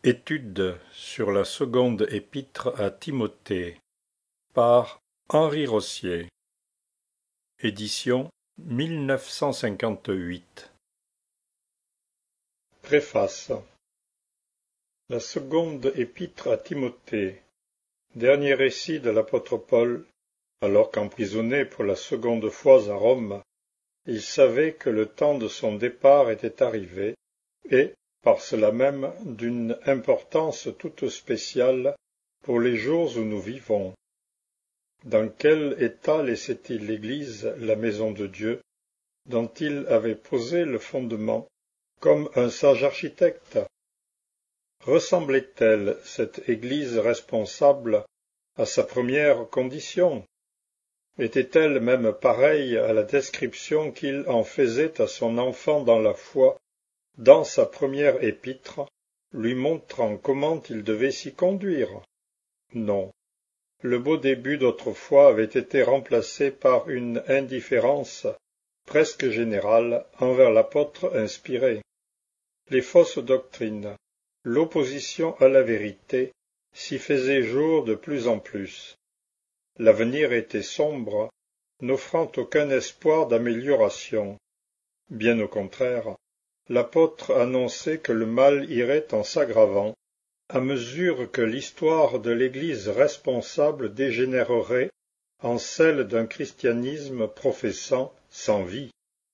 Étude sur la seconde épître à Timothée par Henri Rossier. Édition 1958. Préface. La seconde épître à Timothée, dernier récit de l'apôtre Paul, alors qu'emprisonné pour la seconde fois à Rome, il savait que le temps de son départ était arrivé, et, par cela même, d'une importance toute spéciale pour les jours où nous vivons. Dans quel état laissait-il l'Église, la maison de Dieu, dont il avait posé le fondement, comme un sage architecte? Ressemblait-elle, cette Église responsable, à sa première condition? Était-elle même pareille à la description qu'il en faisait à son enfant dans la foi, dans sa première épître, lui montrant comment il devait s'y conduire? Non. Le beau début d'autrefois avait été remplacé par une indifférence presque générale envers l'apôtre inspiré. Les fausses doctrines, l'opposition à la vérité s'y faisaient jour de plus en plus. L'avenir était sombre, n'offrant aucun espoir d'amélioration. Bien au contraire, l'apôtre annonçait que le mal irait en s'aggravant, à mesure que l'histoire de l'Église responsable dégénérerait en celle d'un christianisme professant sans vie.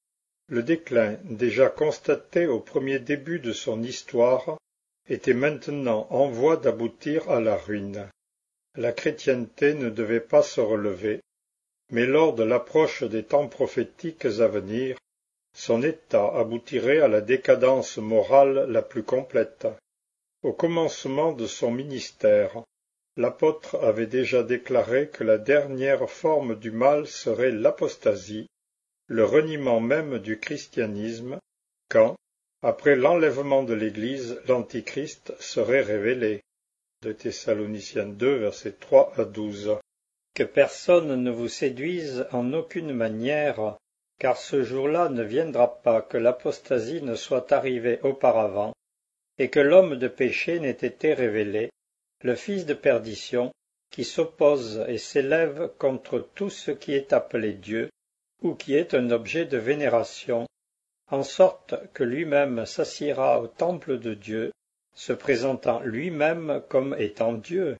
Le déclin déjà constaté au premier début de son histoire était maintenant en voie d'aboutir à la ruine. La chrétienté ne devait pas se relever, mais lors de l'approche des temps prophétiques à venir, son état aboutirait à la décadence morale la plus complète. Au commencement de son ministère, l'apôtre avait déjà déclaré que la dernière forme du mal serait l'apostasie, le reniement même du christianisme, quand, après l'enlèvement de l'Église, l'Antichrist serait révélé. 2 Thessaloniciens 2, versets 3 à 12. Que personne ne vous séduise en aucune manière, car ce jour-là ne viendra pas que l'apostasie ne soit arrivée auparavant, et que l'homme de péché n'ait été révélé, le fils de perdition, qui s'oppose et s'élève contre tout ce qui est appelé Dieu, ou qui est un objet de vénération, en sorte que lui-même s'assiera au temple de Dieu, se présentant lui-même comme étant Dieu.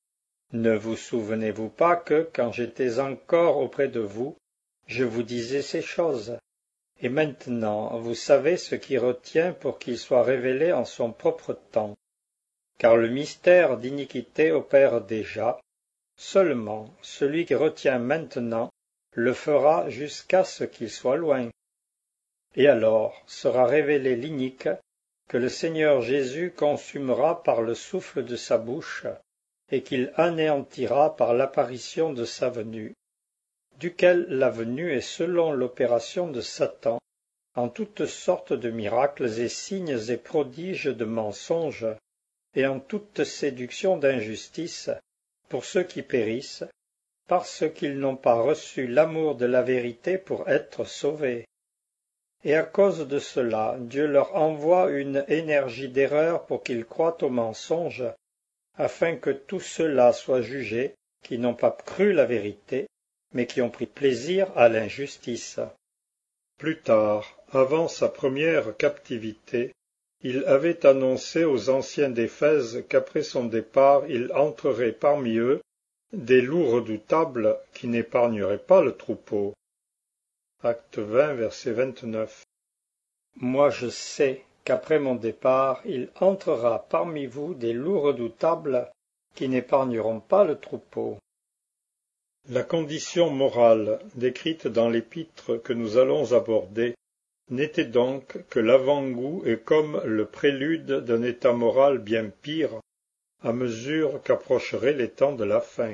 Ne vous souvenez-vous pas que, quand j'étais encore auprès de vous, je vous disais ces choses? Et maintenant, vous savez ce qui retient pour qu'il soit révélé en son propre temps. Car le mystère d'iniquité opère déjà, seulement celui qui retient maintenant le fera jusqu'à ce qu'il soit loin. Et alors sera révélé l'inique que le Seigneur Jésus consumera par le souffle de sa bouche, et qu'il anéantira par l'apparition de sa venue, duquel la venue est selon l'opération de Satan, en toutes sortes de miracles et signes et prodiges de mensonges, et en toute séduction d'injustice, pour ceux qui périssent, parce qu'ils n'ont pas reçu l'amour de la vérité pour être sauvés. Et à cause de cela, Dieu leur envoie une énergie d'erreur pour qu'ils croient aux mensonges, afin que tous ceux-là soient jugés, qui n'ont pas cru la vérité, mais qui ont pris plaisir à l'injustice. Plus tard, avant sa première captivité, il avait annoncé aux anciens d'Éphèse qu'après son départ il entrerait parmi eux des loups redoutables qui n'épargneraient pas le troupeau. Acte 20, verset 29. Moi je sais qu'après mon départ il entrera parmi vous des loups redoutables qui n'épargneront pas le troupeau. La condition morale décrite dans l'épître que nous allons aborder n'était donc que l'avant-goût et comme le prélude d'un état moral bien pire, à mesure qu'approcheraient les temps de la fin.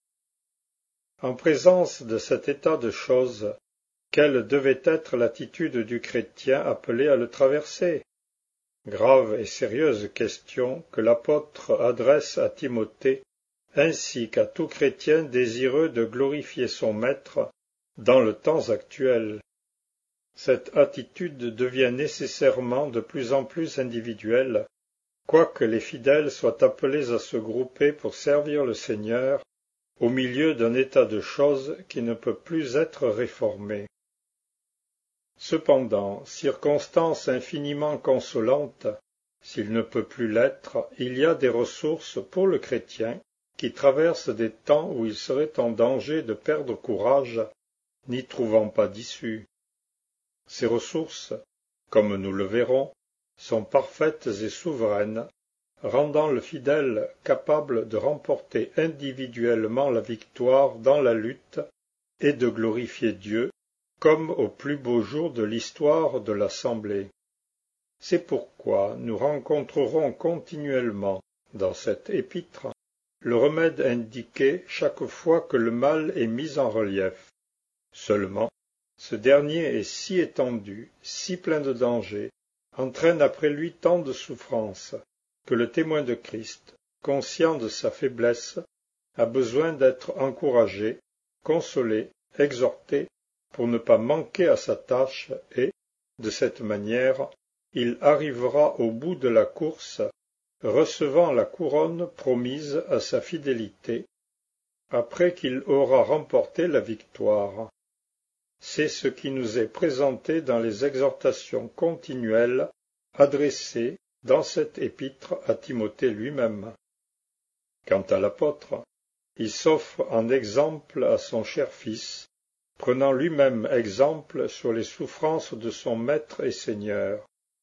En présence de cet état de choses, quelle devait être l'attitude du chrétien appelé à le traverser? Grave et sérieuse question que l'apôtre adresse à Timothée, ainsi qu'à tout chrétien désireux de glorifier son Maître dans le temps actuel. Cette attitude devient nécessairement de plus en plus individuelle, quoique les fidèles soient appelés à se grouper pour servir le Seigneur au milieu d'un état de choses qui ne peut plus être réformé. Cependant, circonstance infiniment consolante, s'il ne peut plus l'être, il y a des ressources pour le chrétien qui traverse des temps où il serait en danger de perdre courage, n'y trouvant pas d'issue. Ces ressources, comme nous le verrons, sont parfaites et souveraines, rendant le fidèle capable de remporter individuellement la victoire dans la lutte et de glorifier Dieu, comme au plus beau jour de l'histoire de l'Assemblée. C'est pourquoi nous rencontrerons continuellement, dans cette épître, le remède indiqué chaque fois que le mal est mis en relief. Seulement, ce dernier est si étendu, si plein de dangers, entraîne après lui tant de souffrances, que le témoin de Christ, conscient de sa faiblesse, a besoin d'être encouragé, consolé, exhorté, pour ne pas manquer à sa tâche et, de cette manière, il arrivera au bout de la course, recevant la couronne promise à sa fidélité, après qu'il aura remporté la victoire. C'est ce qui nous est présenté dans les exhortations continuelles adressées dans cette épître à Timothée lui-même. Quant à l'apôtre, il s'offre en exemple à son cher fils, prenant lui-même exemple sur les souffrances de son Maître et Seigneur.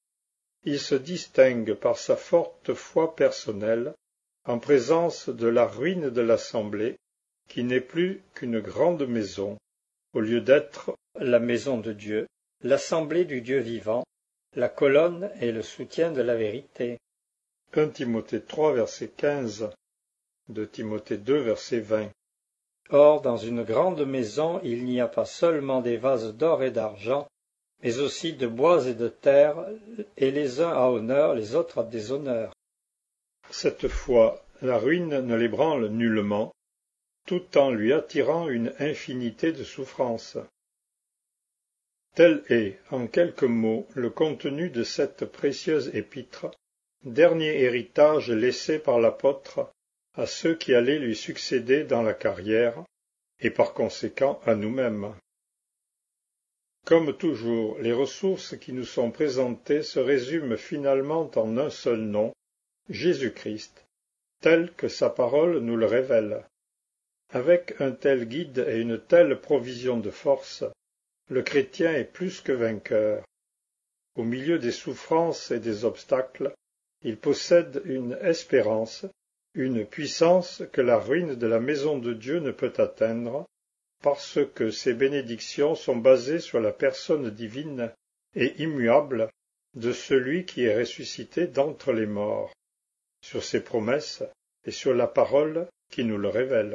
Il se distingue par sa forte foi personnelle, en présence de la ruine de l'Assemblée, qui n'est plus qu'une grande maison, au lieu d'être la maison de Dieu, l'assemblée du Dieu vivant, la colonne et le soutien de la vérité. 1 Timothée 3, verset 15, 2 Timothée 2, verset 20. Or, dans une grande maison, il n'y a pas seulement des vases d'or et d'argent, mais aussi de bois et de terre, et les uns à honneur, les autres à déshonneur. Cette fois, la ruine ne l'ébranle nullement, tout en lui attirant une infinité de souffrances. Tel est, en quelques mots, le contenu de cette précieuse épître, dernier héritage laissé par l'apôtre à ceux qui allaient lui succéder dans la carrière, et par conséquent à nous-mêmes. Comme toujours, les ressources qui nous sont présentées se résument finalement en un seul nom, Jésus-Christ, tel que sa parole nous le révèle. Avec un tel guide et une telle provision de force, le chrétien est plus que vainqueur. Au milieu des souffrances et des obstacles, il possède une espérance, une puissance que la ruine de la maison de Dieu ne peut atteindre, parce que ses bénédictions sont basées sur la personne divine et immuable de celui qui est ressuscité d'entre les morts, sur ses promesses et sur la parole qui nous le révèle.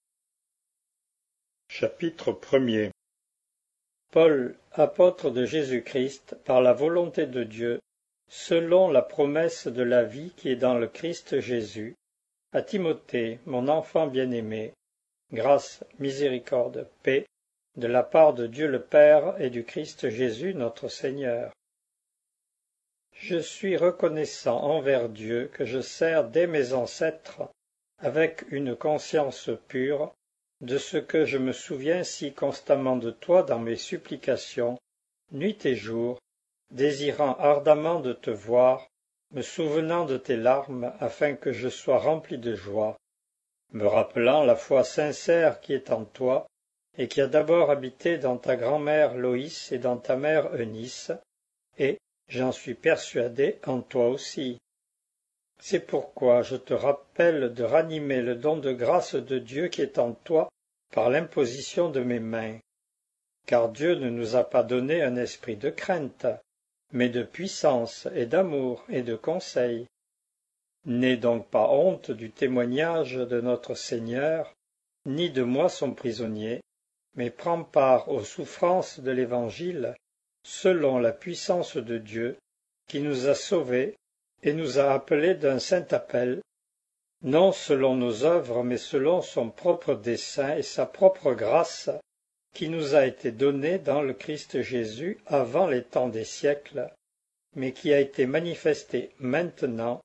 Chapitre 1er. Paul, apôtre de Jésus-Christ, par la volonté de Dieu, selon la promesse de la vie qui est dans le Christ Jésus, à Timothée, mon enfant bien-aimé, grâce, miséricorde, paix, de la part de Dieu le Père et du Christ Jésus notre Seigneur. Je suis reconnaissant envers Dieu que je sers dès mes ancêtres, avec une conscience pure, de ce que je me souviens si constamment de toi dans mes supplications, nuit et jour, désirant ardemment de te voir, me souvenant de tes larmes afin que je sois rempli de joie, me rappelant la foi sincère qui est en toi et qui a d'abord habité dans ta grand-mère Loïs et dans ta mère Eunice, et, j'en suis persuadé, en toi aussi. C'est pourquoi je te rappelle de ranimer le don de grâce de Dieu qui est en toi par l'imposition de mes mains. Car Dieu ne nous a pas donné un esprit de crainte, mais de puissance et d'amour et de conseil. N'aie donc pas honte du témoignage de notre Seigneur, ni de moi son prisonnier, mais prends part aux souffrances de l'Évangile, selon la puissance de Dieu, qui nous a sauvés et nous a appelés d'un saint appel, non selon nos œuvres, mais selon son propre dessein et sa propre grâce, qui nous a été donnée dans le Christ Jésus avant les temps des siècles, mais qui a été manifestée maintenant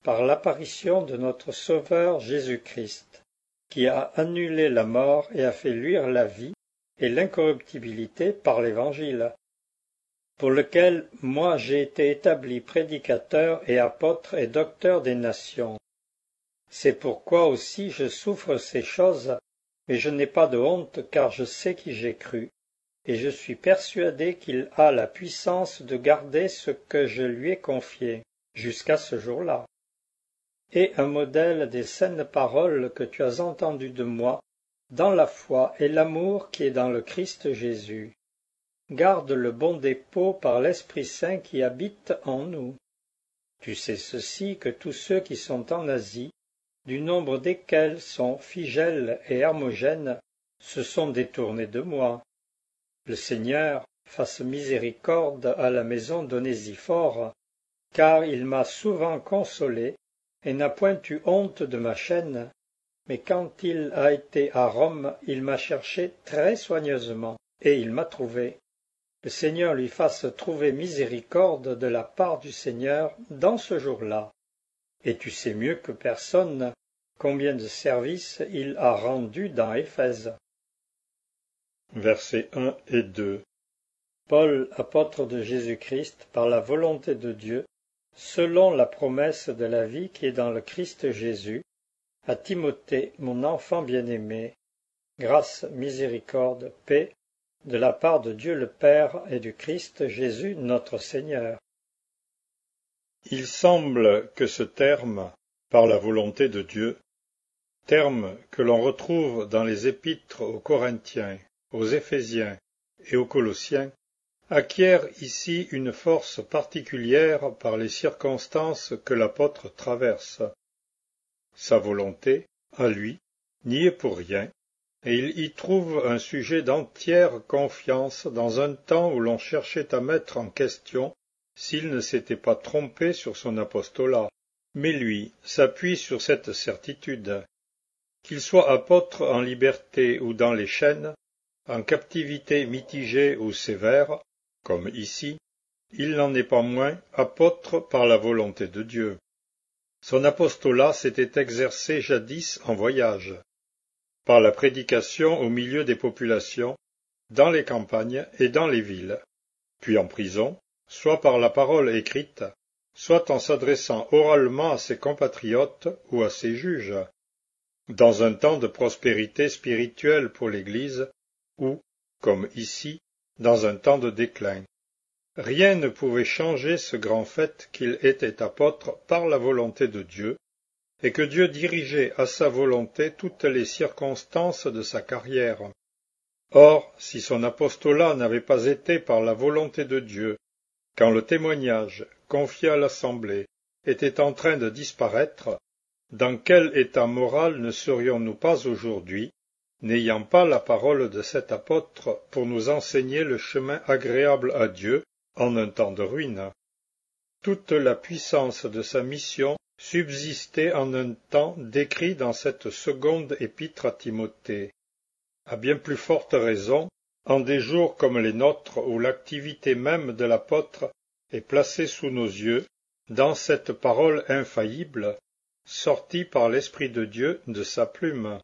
par l'apparition de notre Sauveur Jésus-Christ, qui a annulé la mort et a fait luire la vie et l'incorruptibilité par l'Évangile, pour lequel moi j'ai été établi prédicateur et apôtre et docteur des nations. C'est pourquoi aussi je souffre ces choses, mais je n'ai pas de honte, car je sais qui j'ai cru, et je suis persuadé qu'il a la puissance de garder ce que je lui ai confié, jusqu'à ce jour-là. Et un modèle des saines paroles que tu as entendues de moi, dans la foi et l'amour qui est dans le Christ Jésus. Garde le bon dépôt par l'Esprit Saint qui habite en nous. Tu sais ceci, que tous ceux qui sont en Asie, du nombre desquels sont Phygèle et Hermogène, se sont détournés de moi. Le Seigneur fasse miséricorde à la maison d'Onésiphore, car il m'a souvent consolé et n'a point eu honte de ma chaîne, mais quand il a été à Rome, il m'a cherché très soigneusement, et il m'a trouvé. Le Seigneur lui fasse trouver miséricorde de la part du Seigneur dans ce jour-là. Et tu sais mieux que personne combien de services il a rendus dans Éphèse. Versets 1 et 2. Paul, apôtre de Jésus-Christ, par la volonté de Dieu, selon la promesse de la vie qui est dans le Christ Jésus, à Timothée, mon enfant bien-aimé, grâce, miséricorde, paix, de la part de Dieu le Père et du Christ Jésus notre Seigneur. Il semble que ce terme, par la volonté de Dieu, terme que l'on retrouve dans les épîtres aux Corinthiens, aux Éphésiens et aux Colossiens, acquiert ici une force particulière par les circonstances que l'apôtre traverse. Sa volonté, à lui, n'y est pour rien, et il y trouve un sujet d'entière confiance dans un temps où l'on cherchait à mettre en question s'il ne s'était pas trompé sur son apostolat. Mais lui s'appuie sur cette certitude. Qu'il soit apôtre en liberté ou dans les chaînes, en captivité mitigée ou sévère, comme ici, il n'en est pas moins apôtre par la volonté de Dieu. Son apostolat s'était exercé jadis en voyage, par la prédication au milieu des populations, dans les campagnes et dans les villes, puis en prison, soit par la parole écrite, soit en s'adressant oralement à ses compatriotes ou à ses juges, dans un temps de prospérité spirituelle pour l'Église, ou, comme ici, dans un temps de déclin. Rien ne pouvait changer ce grand fait qu'il était apôtre par la volonté de Dieu, et que Dieu dirigeait à sa volonté toutes les circonstances de sa carrière. Or, si son apostolat n'avait pas été par la volonté de Dieu, quand le témoignage, confié à l'Assemblée, était en train de disparaître, dans quel état moral ne serions-nous pas aujourd'hui, n'ayant pas la parole de cet apôtre pour nous enseigner le chemin agréable à Dieu en un temps de ruine? Toute la puissance de sa mission subsistait en un temps décrit dans cette seconde épître à Timothée. À bien plus forte raison, en des jours comme les nôtres où l'activité même de l'apôtre est placée sous nos yeux, dans cette parole infaillible, sortie par l'Esprit de Dieu de sa plume.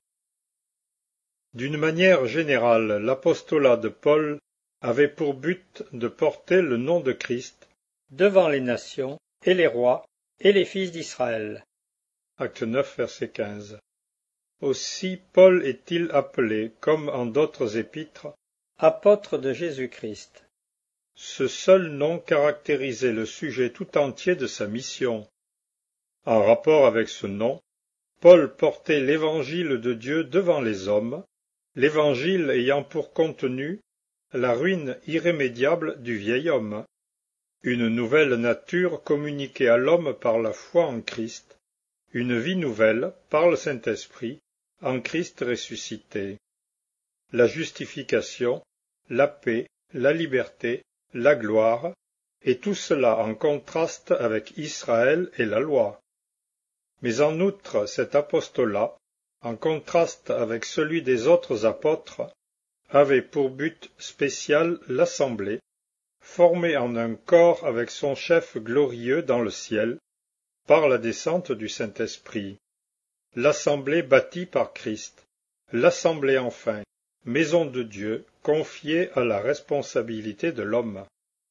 D'une manière générale, l'apostolat de Paul avait pour but de porter le nom de Christ devant les nations et les rois et les fils d'Israël. Acte 9, verset 15. Aussi Paul est-il appelé, comme en d'autres épîtres, apôtre de Jésus-Christ. Ce seul nom caractérisait le sujet tout entier de sa mission. En rapport avec ce nom, Paul portait l'évangile de Dieu devant les hommes, l'évangile ayant pour contenu la ruine irrémédiable du vieil homme, une nouvelle nature communiquée à l'homme par la foi en Christ, une vie nouvelle par le Saint-Esprit en Christ ressuscité, la justification, la paix, la liberté, la gloire, et tout cela en contraste avec Israël et la loi. Mais en outre, cet apostolat, en contraste avec celui des autres apôtres, avait pour but spécial l'Assemblée, formée en un corps avec son chef glorieux dans le ciel, par la descente du Saint-Esprit. L'assemblée bâtie par Christ, l'assemblée enfin, maison de Dieu, confiée à la responsabilité de l'homme.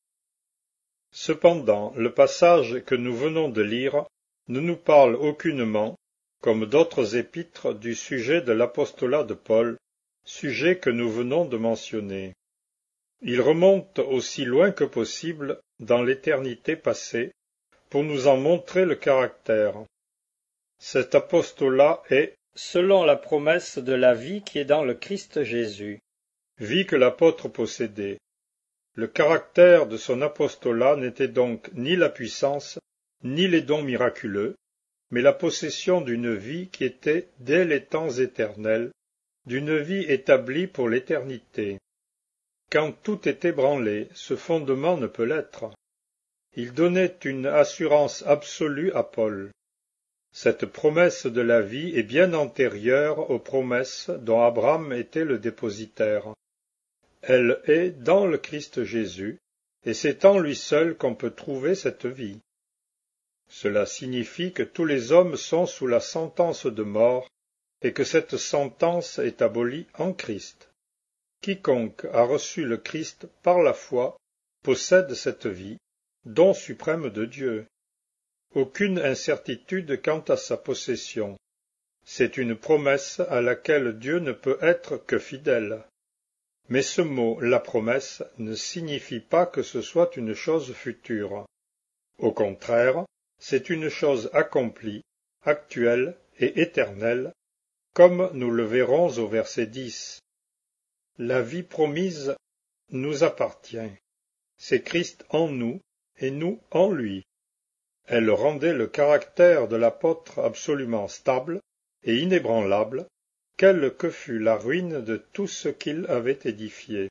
Cependant, le passage que nous venons de lire ne nous parle aucunement, comme d'autres épîtres, du sujet de l'apostolat de Paul, sujet que nous venons de mentionner. Il remonte aussi loin que possible dans l'éternité passée, pour nous en montrer le caractère. Cet apostolat est, selon la promesse de la vie qui est dans le Christ Jésus. Vie que l'apôtre possédait. Le caractère de son apostolat n'était donc ni la puissance, ni les dons miraculeux, mais la possession d'une vie qui était dès les temps éternels, d'une vie établie pour l'éternité. Quand tout est ébranlé, ce fondement ne peut l'être. Il donnait une assurance absolue à Paul. Cette promesse de la vie est bien antérieure aux promesses dont Abraham était le dépositaire. Elle est dans le Christ Jésus, et c'est en lui seul qu'on peut trouver cette vie. Cela signifie que tous les hommes sont sous la sentence de mort, et que cette sentence est abolie en Christ. Quiconque a reçu le Christ par la foi possède cette vie, don suprême de Dieu. Aucune incertitude quant à sa possession. C'est une promesse à laquelle Dieu ne peut être que fidèle. Mais ce mot, la promesse, ne signifie pas que ce soit une chose future. Au contraire, c'est une chose accomplie, actuelle et éternelle, comme nous le verrons au verset 10. La vie promise nous appartient. C'est Christ en nous et nous en lui. Elle rendait le caractère de l'apôtre absolument stable et inébranlable, quelle que fût la ruine de tout ce qu'il avait édifié.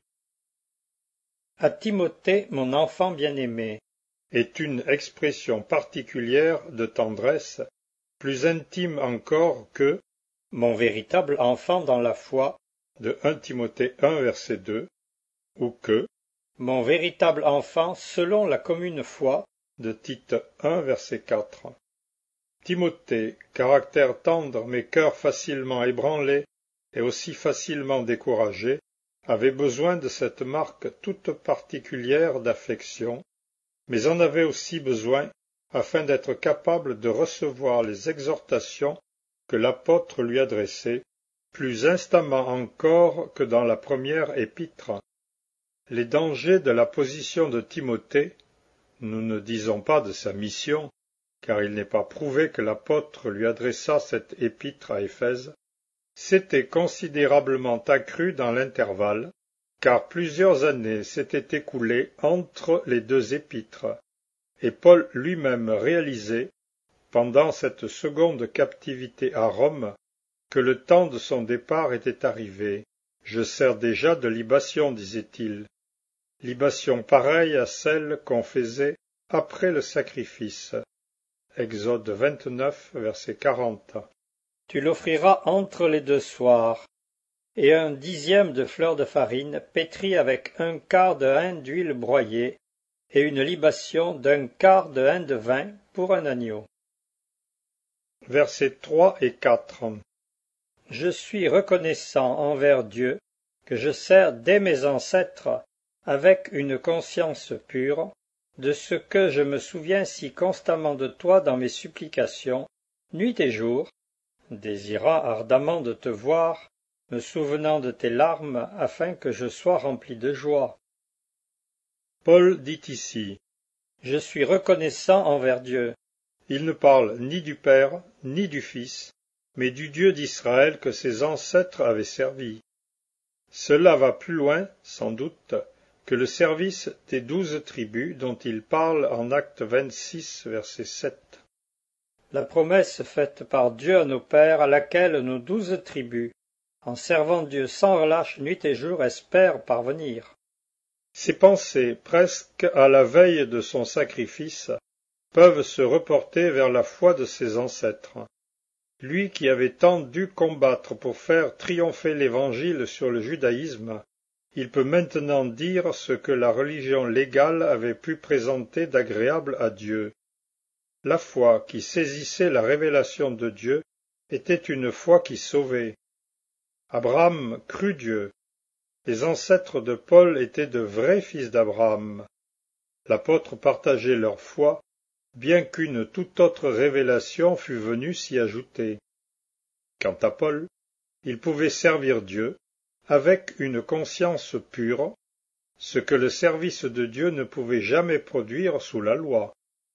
À Timothée, mon enfant bien-aimé, est une expression particulière de tendresse, plus intime encore que mon véritable enfant dans la foi, de 1 Timothée 1 verset 2, ou que mon véritable enfant selon la commune foi, de Tite 1 verset 4. Timothée, caractère tendre mais cœur facilement ébranlé et aussi facilement découragé, avait besoin de cette marque toute particulière d'affection, mais en avait aussi besoin afin d'être capable de recevoir les exhortations que l'apôtre lui adressait, plus instamment encore que dans la première épître. Les dangers de la position de Timothée, nous ne disons pas de sa mission, car il n'est pas prouvé que l'apôtre lui adressât cette épître à Éphèse, s'étaient considérablement accrus dans l'intervalle, car plusieurs années s'étaient écoulées entre les deux épîtres, et Paul lui-même réalisait, pendant cette seconde captivité à Rome, que le temps de son départ était arrivé. « Je sers déjà de libation, disait-il, libation pareille à celle qu'on faisait après le sacrifice. » Exode 29, verset 40. Tu l'offriras entre les deux soirs, et 1/10 de fleur de farine pétrie avec 1/4 de hin d'huile broyée, et une libation d'1/4 de hin de vin pour un agneau. Versets 3 et 4. Je suis reconnaissant envers Dieu que je sers dès mes ancêtres avec une conscience pure, de ce que je me souviens si constamment de toi dans mes supplications, nuit et jour, désirant ardemment de te voir, me souvenant de tes larmes, afin que je sois rempli de joie. Paul dit ici, je suis reconnaissant envers Dieu. Il ne parle ni du Père, ni du Fils, mais du Dieu d'Israël que ses ancêtres avaient servi. Cela va plus loin, sans doute, que le service des 12 tribus dont il parle en Acte 26, verset 7. La promesse faite par Dieu à nos pères, à laquelle nos 12 tribus, en servant Dieu sans relâche nuit et jour, espèrent parvenir. Ces pensées, presque à la veille de son sacrifice, peuvent se reporter vers la foi de ses ancêtres. Lui qui avait tant dû combattre pour faire triompher l'Évangile sur le judaïsme, il peut maintenant dire ce que la religion légale avait pu présenter d'agréable à Dieu. la foi qui saisissait la révélation de Dieu était une foi qui sauvait. Abraham crut Dieu. Les ancêtres de Paul étaient de vrais fils d'Abraham. L'apôtre partageait leur foi, bien qu'une toute autre révélation fût venue s'y ajouter. Quant à Paul, il pouvait servir Dieu avec une conscience pure, ce que le service de Dieu ne pouvait jamais produire sous la loi.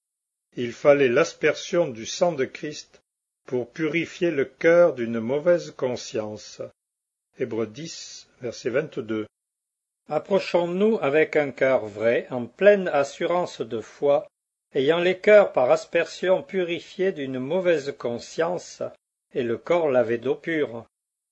Il fallait l'aspersion du sang de Christ pour purifier le cœur d'une mauvaise conscience. Hébreux 10, verset 22. Approchons-nous avec un cœur vrai, en pleine assurance de foi, ayant les cœurs par aspersion purifiés d'une mauvaise conscience, et le corps lavé d'eau pure.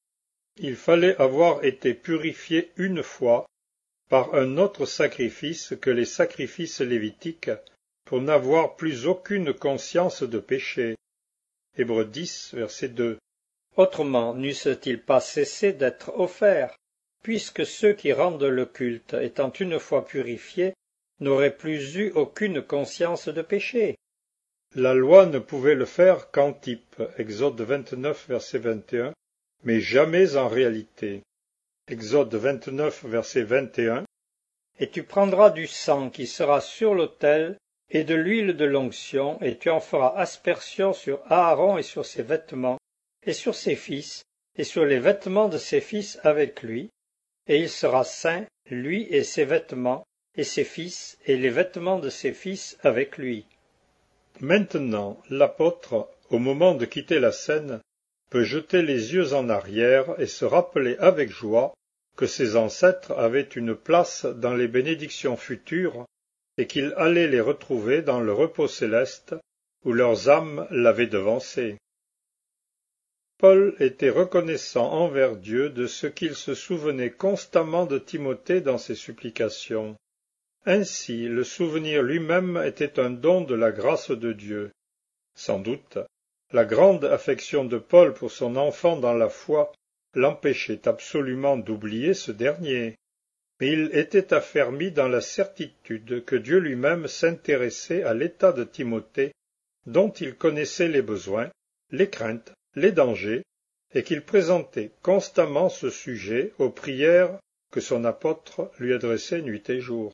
Il fallait avoir été purifié une fois par un autre sacrifice que les sacrifices lévitiques, pour n'avoir plus aucune conscience de péché. Hébreux 10, verset 2. Autrement n'eussent-ils pas cessé d'être offerts, puisque ceux qui rendent le culte, étant une fois purifiés, n'auraient plus eu aucune conscience de péché. La loi ne pouvait le faire qu'en type, Exode 29, verset 21, mais jamais en réalité. Exode 29, verset 21. Et tu prendras du sang qui sera sur l'autel, et de l'huile de l'onction, et tu en feras aspersion sur Aaron et sur ses vêtements, et sur ses fils, et sur les vêtements de ses fils avec lui, et il sera saint, lui et ses vêtements, et ses fils, et les vêtements de ses fils avec lui. Maintenant, l'apôtre, au moment de quitter la scène, peut jeter les yeux en arrière et se rappeler avec joie que ses ancêtres avaient une place dans les bénédictions futures et qu'il allait les retrouver dans le repos céleste où leurs âmes l'avaient devancé. Paul était reconnaissant envers Dieu de ce qu'il se souvenait constamment de Timothée dans ses supplications. Ainsi, le souvenir lui-même était un don de la grâce de Dieu. Sans doute, la grande affection de Paul pour son enfant dans la foi l'empêchait absolument d'oublier ce dernier, mais il était affermi dans la certitude que Dieu lui-même s'intéressait à l'état de Timothée, dont il connaissait les besoins, les craintes, les dangers, et qu'il présentait constamment ce sujet aux prières que son apôtre lui adressait nuit et jour.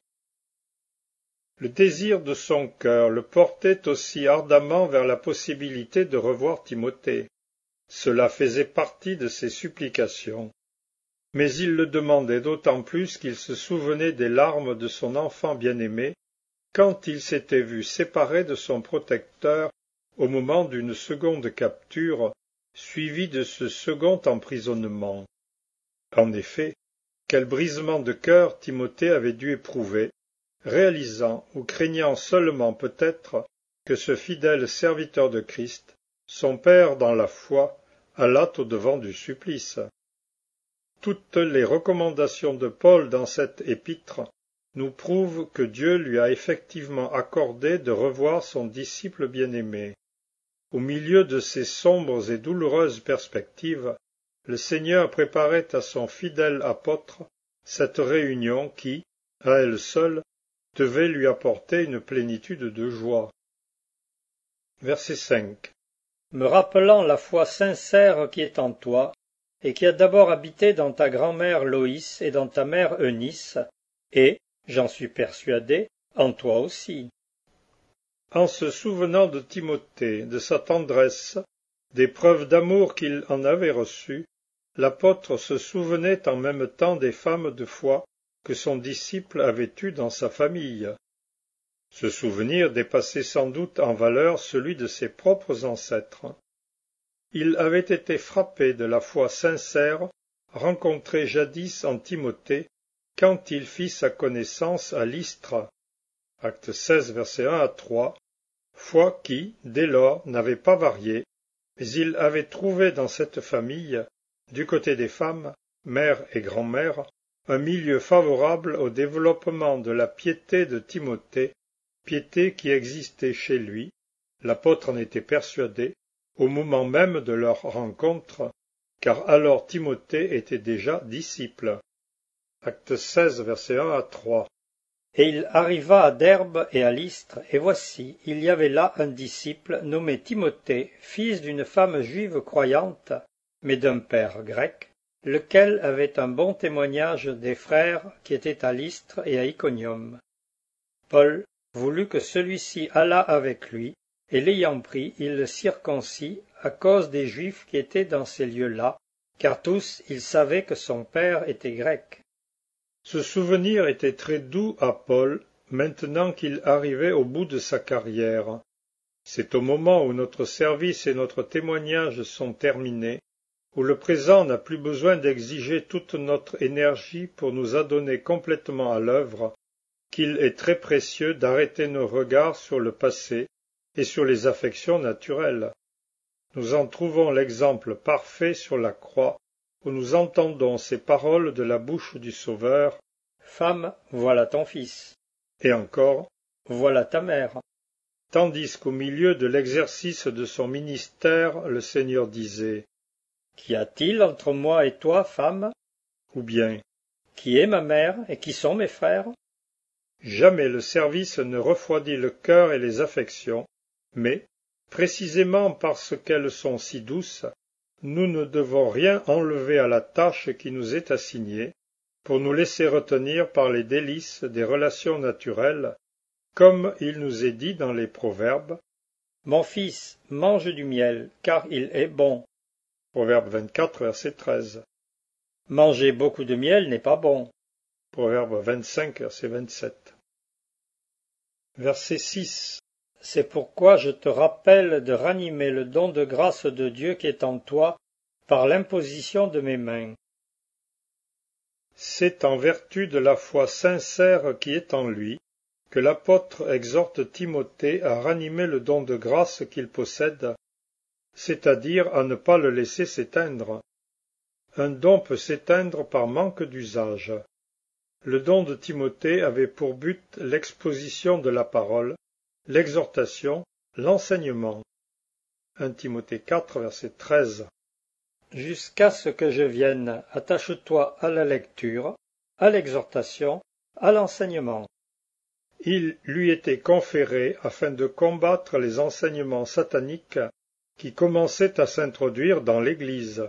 Le désir de son cœur le portait aussi ardemment vers la possibilité de revoir Timothée. Cela faisait partie de ses supplications. Mais il le demandait d'autant plus qu'il se souvenait des larmes de son enfant bien-aimé quand il s'était vu séparé de son protecteur au moment d'une seconde capture, suivie de ce second emprisonnement. En effet, quel brisement de cœur Timothée avait dû éprouver, réalisant ou craignant seulement peut-être que ce fidèle serviteur de Christ, son père dans la foi, allât au-devant du supplice. Toutes les recommandations de Paul dans cette épître nous prouvent que Dieu lui a effectivement accordé de revoir son disciple bien-aimé. Au milieu de ces sombres et douloureuses perspectives, le Seigneur préparait à son fidèle apôtre cette réunion qui, à elle seule, devait lui apporter une plénitude de joie. Verset 5. Me rappelant la foi sincère qui est en toi, et qui a d'abord habité dans ta grand-mère Loïs et dans ta mère Eunice, et, j'en suis persuadé, en toi aussi. En se souvenant de Timothée, de sa tendresse, des preuves d'amour qu'il en avait reçues, l'apôtre se souvenait en même temps des femmes de foi que son disciple avait eues dans sa famille. Ce souvenir dépassait sans doute en valeur celui de ses propres ancêtres. Il avait été frappé de la foi sincère rencontrée jadis en Timothée quand il fit sa connaissance à Lystre. Acte 16, versets 1 à 3, foi qui, dès lors, n'avait pas varié, mais il avait trouvé dans cette famille, du côté des femmes, mère et grand-mère, un milieu favorable au développement de la piété de Timothée, piété qui existait chez lui, l'apôtre en était persuadé, au moment même de leur rencontre, car alors Timothée était déjà disciple. Acte 16, versets 1 à 3. Et il arriva à Derbe et à Lystre, et voici, il y avait là un disciple nommé Timothée, fils d'une femme juive croyante, mais d'un père grec, lequel avait un bon témoignage des frères qui étaient à Lystre et à Iconium. Paul voulut que celui-ci allât avec lui, et l'ayant pris, il le circoncit à cause des Juifs qui étaient dans ces lieux-là, car tous ils savaient que son père était grec. Ce souvenir était très doux à Paul, maintenant qu'il arrivait au bout de sa carrière. C'est au moment où notre service et notre témoignage sont terminés, où le présent n'a plus besoin d'exiger toute notre énergie pour nous adonner complètement à l'œuvre, qu'il est très précieux d'arrêter nos regards sur le passé et sur les affections naturelles. Nous en trouvons l'exemple parfait sur la croix, où nous entendons ces paroles de la bouche du Sauveur. Femme, voilà ton fils. Et encore, voilà ta mère. Tandis qu'au milieu de l'exercice de son ministère, le Seigneur disait, Qu'y a-t-il entre moi et toi, femme? Ou bien, Qui est ma mère et qui sont mes frères? Jamais le service ne refroidit le cœur et les affections, mais, précisément parce qu'elles sont si douces, nous ne devons rien enlever à la tâche qui nous est assignée, pour nous laisser retenir par les délices des relations naturelles, comme il nous est dit dans les Proverbes. Mon fils, mange du miel, car il est bon. Proverbe 24, verset 13. Manger beaucoup de miel n'est pas bon. Proverbe 25, verset 27. Verset 6. C'est pourquoi je te rappelle de ranimer le don de grâce de Dieu qui est en toi par l'imposition de mes mains. C'est en vertu de la foi sincère qui est en lui que l'apôtre exhorte Timothée à ranimer le don de grâce qu'il possède, c'est-à-dire à ne pas le laisser s'éteindre. Un don peut s'éteindre par manque d'usage. Le don de Timothée avait pour but l'exposition de la parole, l'exhortation, l'enseignement. 1 Timothée 4, verset 13. Jusqu'à ce que je vienne, attache-toi à la lecture, à l'exhortation, à l'enseignement. Il lui était conféré afin de combattre les enseignements sataniques qui commençaient à s'introduire dans l'Église.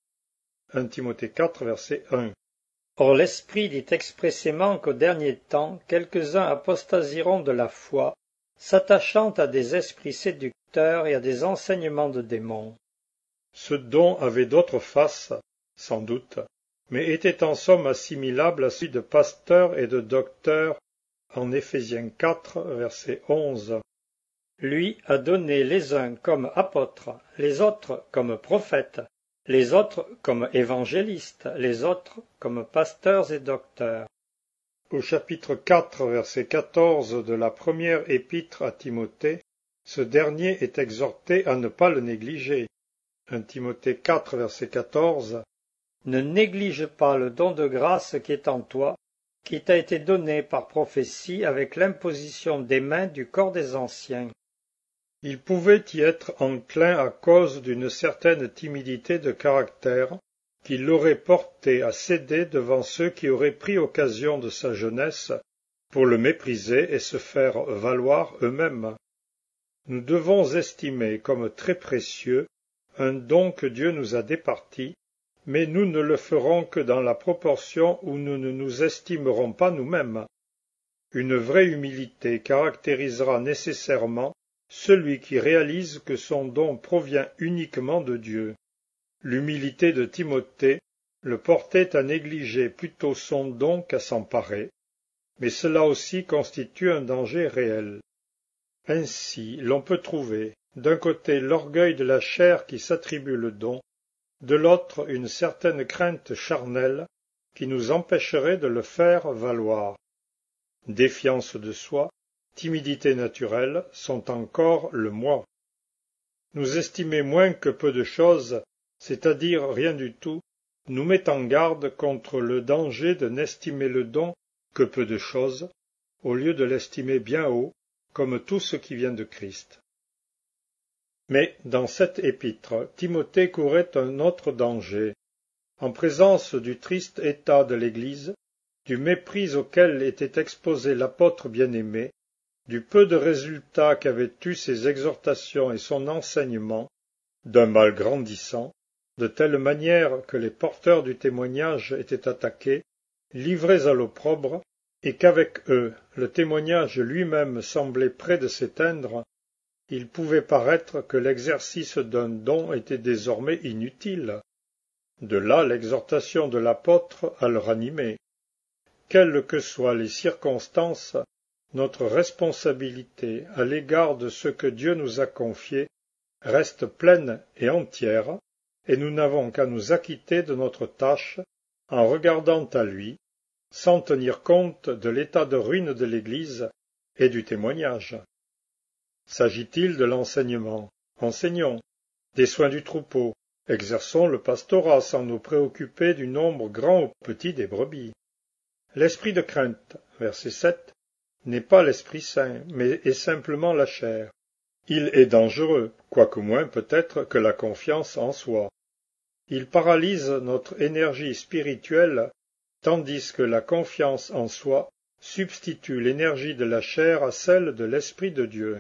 1 Timothée 4, verset 1. Or l'Esprit dit expressément qu'au dernier temps, quelques-uns apostasieront de la foi, s'attachant à des esprits séducteurs et à des enseignements de démons. Ce don avait d'autres faces, sans doute, mais était en somme assimilable à celui de pasteur et de docteur en Éphésiens 4, verset 11. Lui a donné les uns comme apôtres, les autres comme prophètes, les autres comme évangélistes, les autres comme pasteurs et docteurs. Au chapitre 4, verset 14 de la première épître à Timothée, ce dernier est exhorté à ne pas le négliger. 1 Timothée 4, verset 14. Ne néglige pas le don de grâce qui est en toi, qui t'a été donné par prophétie avec l'imposition des mains du corps des anciens. Il pouvait y être enclin à cause d'une certaine timidité de caractère qui l'aurait porté à céder devant ceux qui auraient pris occasion de sa jeunesse pour le mépriser et se faire valoir eux-mêmes. Nous devons estimer comme très précieux un don que Dieu nous a départi, mais nous ne le ferons que dans la proportion où nous ne nous estimerons pas nous-mêmes. Une vraie humilité caractérisera nécessairement celui qui réalise que son don provient uniquement de Dieu. L'humilité de Timothée le portait à négliger plutôt son don qu'à s'emparer, mais cela aussi constitue un danger réel. Ainsi, l'on peut trouver, d'un côté l'orgueil de la chair qui s'attribue le don, de l'autre une certaine crainte charnelle qui nous empêcherait de le faire valoir. Défiance de soi, timidité naturelle sont encore le moi. Nous estimer moins que peu de choses, c'est-à-dire rien du tout, nous met en garde contre le danger de n'estimer le don que peu de choses, au lieu de l'estimer bien haut, comme tout ce qui vient de Christ. Mais dans cette épître, Timothée courait un autre danger. En présence du triste état de l'Église, du mépris auquel était exposé l'apôtre bien-aimé, du peu de résultats qu'avaient eus ses exhortations et son enseignement, d'un mal grandissant, de telle manière que les porteurs du témoignage étaient attaqués, livrés à l'opprobre, et qu'avec eux le témoignage lui-même semblait près de s'éteindre, il pouvait paraître que l'exercice d'un don était désormais inutile. De là l'exhortation de l'apôtre à le ranimer. Quelles que soient les circonstances, notre responsabilité à l'égard de ce que Dieu nous a confié reste pleine et entière, et nous n'avons qu'à nous acquitter de notre tâche en regardant à lui, sans tenir compte de l'état de ruine de l'Église et du témoignage. S'agit-il de l'enseignement? Enseignons. Des soins du troupeau? Exerçons le pastorat sans nous préoccuper du nombre grand ou petit des brebis. L'esprit de crainte, verset 7, n'est pas l'Esprit Saint, mais est simplement la chair. Il est dangereux, quoique moins peut-être que la confiance en soi. Il paralyse notre énergie spirituelle, tandis que la confiance en soi substitue l'énergie de la chair à celle de l'Esprit de Dieu.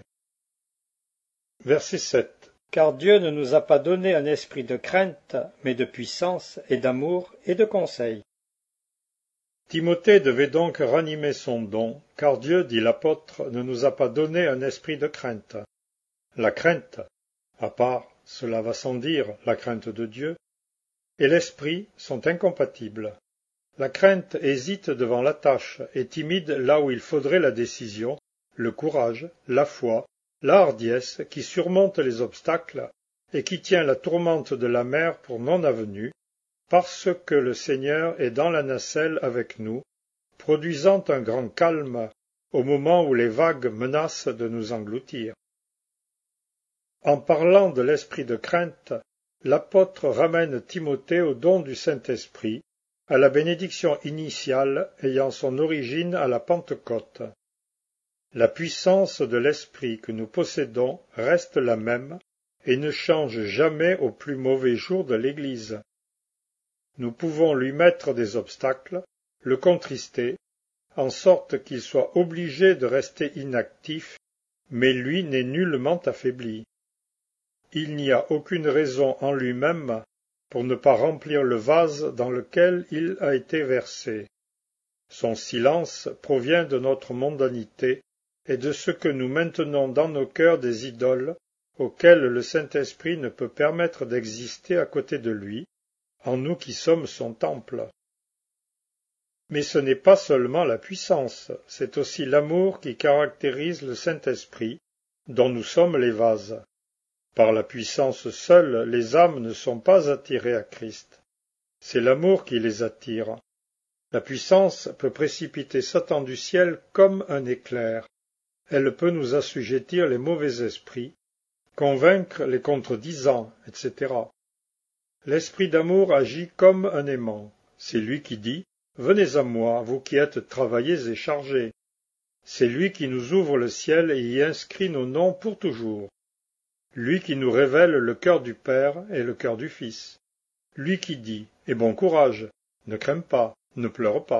Verset 7. Car Dieu ne nous a pas donné un esprit de crainte, mais de puissance et d'amour et de conseil. Timothée devait donc ranimer son don, car Dieu, dit l'apôtre, ne nous a pas donné un esprit de crainte. La crainte, à part, cela va sans dire, la crainte de Dieu, et l'esprit sont incompatibles. La crainte hésite devant la tâche, est timide là où il faudrait la décision, le courage, la foi, la hardiesse qui surmonte les obstacles et qui tient la tourmente de la mer pour non avenue, parce que le Seigneur est dans la nacelle avec nous, produisant un grand calme au moment où les vagues menacent de nous engloutir. En parlant de l'esprit de crainte, l'apôtre ramène Timothée au don du Saint-Esprit, à la bénédiction initiale ayant son origine à la Pentecôte. La puissance de l'Esprit que nous possédons reste la même et ne change jamais au plus mauvais jour de l'Église. Nous pouvons lui mettre des obstacles, le contrister, en sorte qu'il soit obligé de rester inactif, mais lui n'est nullement affaibli. Il n'y a aucune raison en lui-même pour ne pas remplir le vase dans lequel il a été versé. Son silence provient de notre mondanité et de ce que nous maintenons dans nos cœurs des idoles auxquelles le Saint-Esprit ne peut permettre d'exister à côté de lui, en nous qui sommes son temple. Mais ce n'est pas seulement la puissance, c'est aussi l'amour qui caractérise le Saint-Esprit, dont nous sommes les vases. Par la puissance seule, les âmes ne sont pas attirées à Christ. C'est l'amour qui les attire. La puissance peut précipiter Satan du ciel comme un éclair. Elle peut nous assujettir les mauvais esprits, convaincre les contredisants, etc. L'esprit d'amour agit comme un aimant. C'est lui qui dit « Venez à moi, vous qui êtes travaillés et chargés ». C'est lui qui nous ouvre le ciel et y inscrit nos noms pour toujours. Lui qui nous révèle le cœur du Père et le cœur du Fils. Lui qui dit « Aie bon courage, ne crains pas, ne pleure pas ».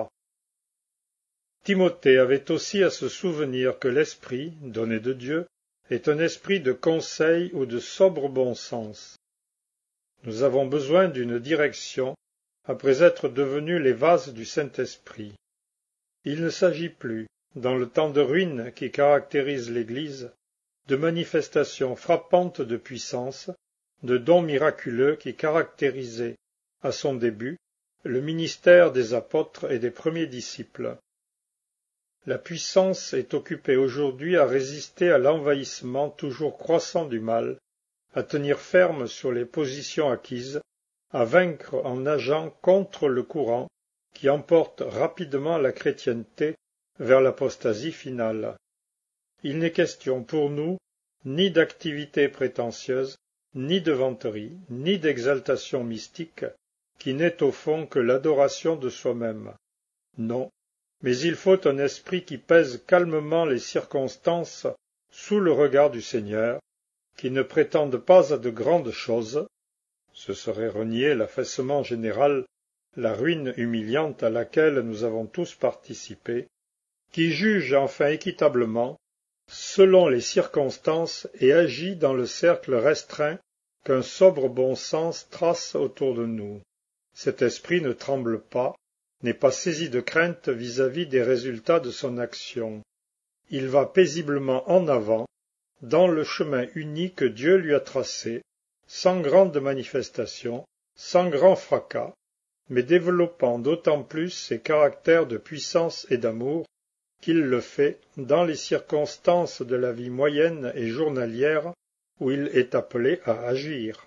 Timothée avait aussi à se souvenir que l'esprit, donné de Dieu, est un esprit de conseil ou de sobre bon sens. Nous avons besoin d'une direction après être devenus les vases du Saint-Esprit. Il ne s'agit plus, dans le temps de ruine qui caractérise l'Église, de manifestations frappantes de puissance, de dons miraculeux qui caractérisaient, à son début, le ministère des apôtres et des premiers disciples. La puissance est occupée aujourd'hui à résister à l'envahissement toujours croissant du mal, à tenir ferme sur les positions acquises, à vaincre en nageant contre le courant qui emporte rapidement la chrétienté vers l'apostasie finale. Il n'est question pour nous ni d'activité prétentieuse, ni de vanterie, ni d'exaltation mystique, qui n'est au fond que l'adoration de soi-même. Non, mais il faut un esprit qui pèse calmement les circonstances sous le regard du Seigneur, qui ne prétende pas à de grandes choses, ce serait renier l'affaissement général la ruine humiliante à laquelle nous avons tous participé, qui juge enfin équitablement, selon les circonstances, et agit dans le cercle restreint qu'un sobre bon sens trace autour de nous. Cet esprit ne tremble pas, n'est pas saisi de crainte vis-à-vis des résultats de son action. Il va paisiblement en avant, dans le chemin uni que Dieu lui a tracé, sans grande manifestation, sans grand fracas, mais développant d'autant plus ses caractères de puissance et d'amour qu'il le fait dans les circonstances de la vie moyenne et journalière où il est appelé à agir.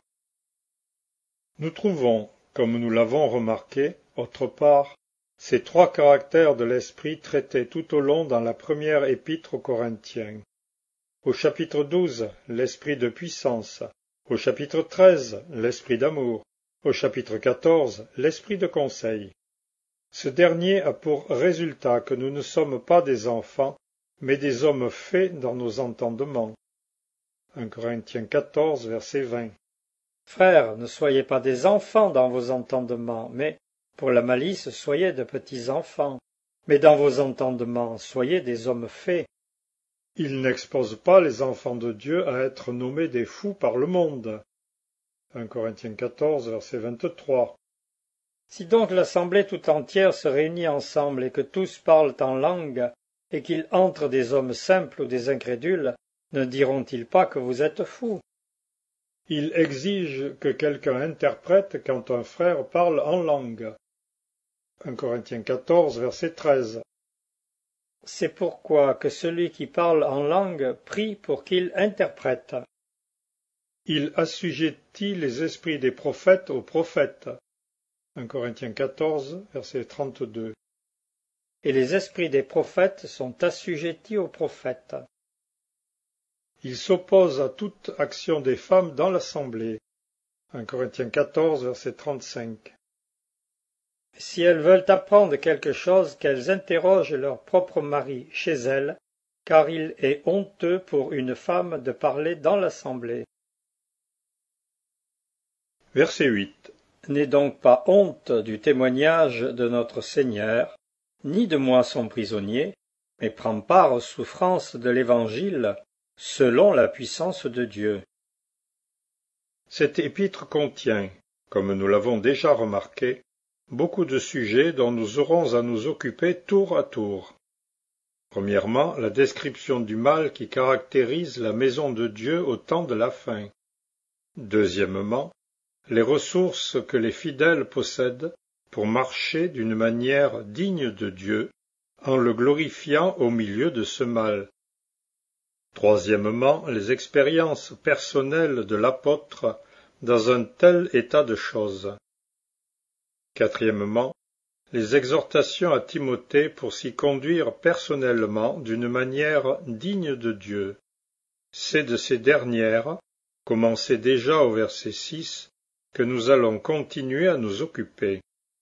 Nous trouvons, comme nous l'avons remarqué, autre part, ces trois caractères de l'esprit traités tout au long dans la première épître aux Corinthiens. Au chapitre 12, l'esprit de puissance. Au chapitre 13, l'esprit d'amour. Au chapitre 14, l'esprit de conseil. Ce dernier a pour résultat que nous ne sommes pas des enfants, mais des hommes faits dans nos entendements. 1 Corinthiens 14, verset 20. Frères, ne soyez pas des enfants dans vos entendements, mais, pour la malice, soyez de petits enfants. Mais dans vos entendements, soyez des hommes faits. Il n'expose pas les enfants de Dieu à être nommés des fous par le monde. 1 Corinthiens 14, verset 23. Si donc l'assemblée tout entière se réunit ensemble et que tous parlent en langue, et qu'il entre des hommes simples ou des incrédules, ne diront-ils pas que vous êtes fous? Il exige que quelqu'un interprète quand un frère parle en langue. 1 Corinthiens 14, verset 13. C'est pourquoi que celui qui parle en langue prie pour qu'il interprète. Il assujettit les esprits des prophètes aux prophètes. 1 Corinthiens 14, verset 32. Et les esprits des prophètes sont assujettis aux prophètes. Il s'oppose à toute action des femmes dans l'assemblée. 1 Corinthiens 14, verset 35. Si elles veulent apprendre quelque chose, qu'elles interrogent leur propre mari chez elles, car il est honteux pour une femme de parler dans l'assemblée. Verset 8. N'aie donc pas honte du témoignage de notre Seigneur, ni de moi son prisonnier, mais prends part aux souffrances de l'Évangile, selon la puissance de Dieu. Cette épître contient, comme nous l'avons déjà remarqué, beaucoup de sujets dont nous aurons à nous occuper tour à tour. Premièrement, la description du mal qui caractérise la maison de Dieu au temps de la fin. Deuxièmement, les ressources que les fidèles possèdent pour marcher d'une manière digne de Dieu, en le glorifiant au milieu de ce mal. Troisièmement, les expériences personnelles de l'apôtre dans un tel état de choses. Quatrièmement, les exhortations à Timothée pour s'y conduire personnellement d'une manière digne de Dieu. C'est de ces dernières, commencées déjà au verset 6, que nous allons continuer à nous occuper.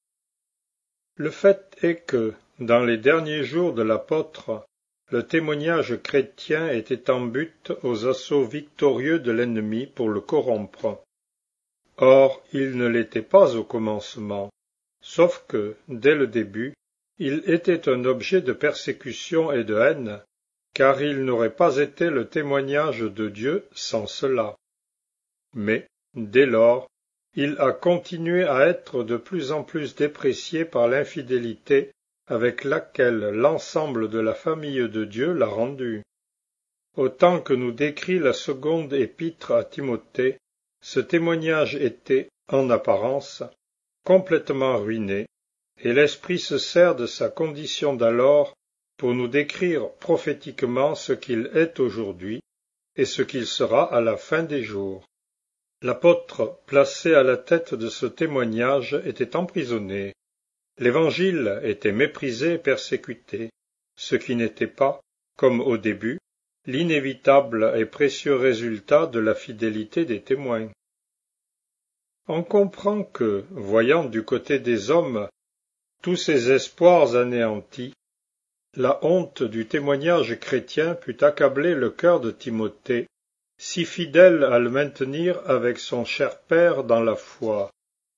Le fait est que, dans les derniers jours de l'apôtre, le témoignage chrétien était en but aux assauts victorieux de l'ennemi pour le corrompre. Or, il ne l'était pas au commencement, sauf que, dès le début, il était un objet de persécution et de haine, car il n'aurait pas été le témoignage de Dieu sans cela. Mais, dès lors, il a continué à être de plus en plus déprécié par l'infidélité avec laquelle l'ensemble de la famille de Dieu l'a rendu. Autant que nous décrit la seconde épître à Timothée, ce témoignage était, en apparence, complètement ruiné, et l'Esprit se sert de sa condition d'alors pour nous décrire prophétiquement ce qu'il est aujourd'hui et ce qu'il sera à la fin des jours. L'apôtre, placé à la tête de ce témoignage, était emprisonné. L'Évangile était méprisé et persécuté, ce qui n'était pas, comme au début, l'inévitable et précieux résultat de la fidélité des témoins. On comprend que, voyant du côté des hommes tous ces espoirs anéantis, la honte du témoignage chrétien put accabler le cœur de Timothée, si fidèle à le maintenir avec son cher père dans la foi.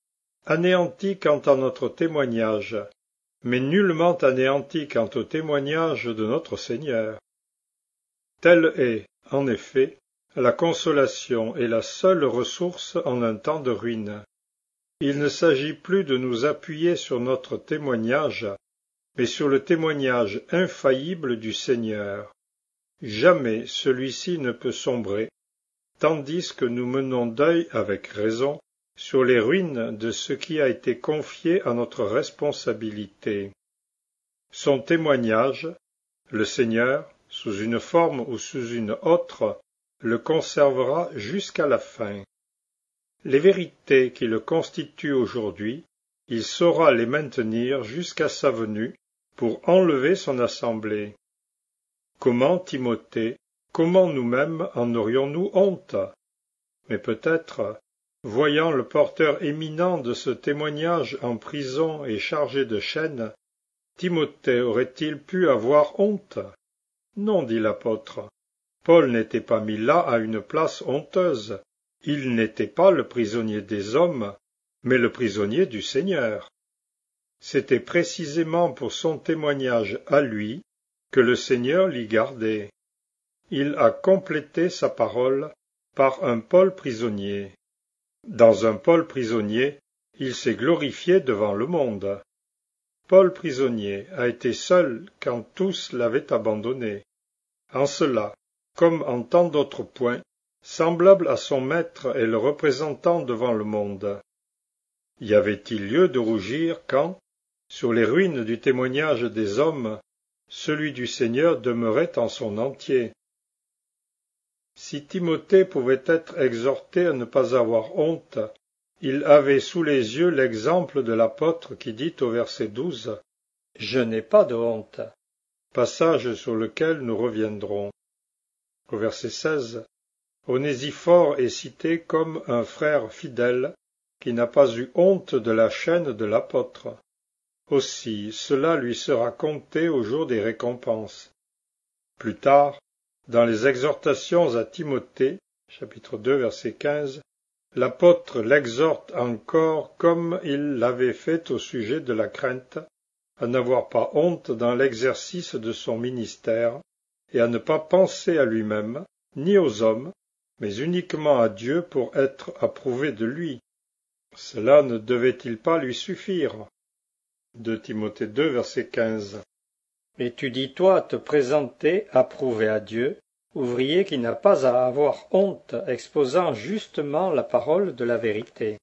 anéanti quant à notre témoignage, mais nullement anéanti quant au témoignage de notre Seigneur. Telle est, en effet, la consolation et la seule ressource en un temps de ruine. Il ne s'agit plus de nous appuyer sur notre témoignage, mais sur le témoignage infaillible du Seigneur. Jamais celui-ci ne peut sombrer, tandis que nous menons deuil avec raison sur les ruines de ce qui a été confié à notre responsabilité. Son témoignage, le Seigneur, sous une forme ou sous une autre, le conservera jusqu'à la fin. Les vérités qui le constituent aujourd'hui, il saura les maintenir jusqu'à sa venue pour enlever son assemblée. Comment Timothée, comment nous-mêmes en aurions-nous honte? Mais peut-être, voyant le porteur éminent de ce témoignage en prison et chargé de chaînes, Timothée aurait-il pu avoir honte? Non, dit l'apôtre. Paul n'était pas mis là à une place honteuse. Il n'était pas le prisonnier des hommes, mais le prisonnier du Seigneur. C'était précisément pour son témoignage à lui que le Seigneur l'y gardait. Il a complété sa parole par un Paul prisonnier. Dans un Paul prisonnier, il s'est glorifié devant le monde. Paul prisonnier a été seul quand tous l'avaient abandonné. En cela, comme en tant d'autres points, semblable à son maître et le représentant devant le monde. Y avait-il lieu de rougir quand, sur les ruines du témoignage des hommes, celui du Seigneur demeurait en son entier? Si Timothée pouvait être exhorté à ne pas avoir honte, il avait sous les yeux l'exemple de l'apôtre qui dit au verset 12 « Je n'ai pas de honte », passage sur lequel nous reviendrons. Au verset 16, Onésiphore est cité comme un frère fidèle qui n'a pas eu honte de la chaîne de l'apôtre. Aussi, cela lui sera compté au jour des récompenses. Plus tard, dans les exhortations à Timothée, chapitre 2, verset 15, l'apôtre l'exhorte encore comme il l'avait fait au sujet de la crainte, à n'avoir pas honte dans l'exercice de son ministère, et à ne pas penser à lui-même, ni aux hommes, mais uniquement à Dieu pour être approuvé de lui. Cela ne devait-il pas lui suffire? 2 Timothée 2, verset 15. Étudie-toi à te présenter approuvé à Dieu, ouvrier qui n'a pas à avoir honte, exposant justement la parole de la vérité.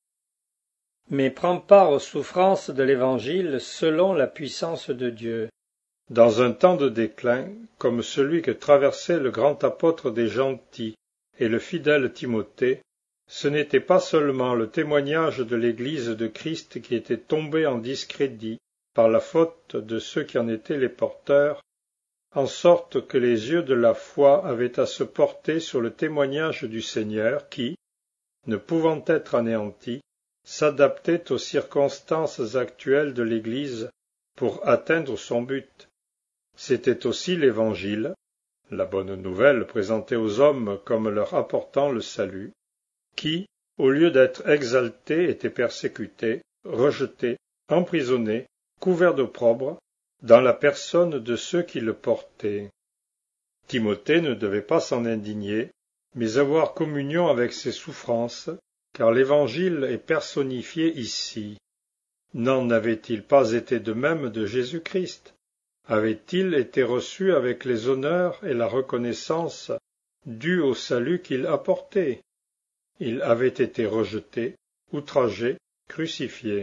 Mais prends part aux souffrances de l'Évangile selon la puissance de Dieu. Dans un temps de déclin, comme celui que traversait le grand apôtre des gentils et le fidèle Timothée, ce n'était pas seulement le témoignage de l'Église de Christ qui était tombé en discrédit par la faute de ceux qui en étaient les porteurs, en sorte que les yeux de la foi avaient à se porter sur le témoignage du Seigneur qui, ne pouvant être anéanti, s'adaptait aux circonstances actuelles de l'Église pour atteindre son but. C'était aussi l'Évangile, la bonne nouvelle présentée aux hommes comme leur apportant le salut, qui, au lieu d'être exalté, était persécuté, rejeté, emprisonné, couvert d'opprobre, dans la personne de ceux qui le portaient. Timothée ne devait pas s'en indigner, mais avoir communion avec ses souffrances, car l'Évangile est personnifié ici. N'en avait-il pas été de même de Jésus-Christ? Avait-il été reçu avec les honneurs et la reconnaissance dus au salut qu'il apportait? Il avait été rejeté, outragé, crucifié.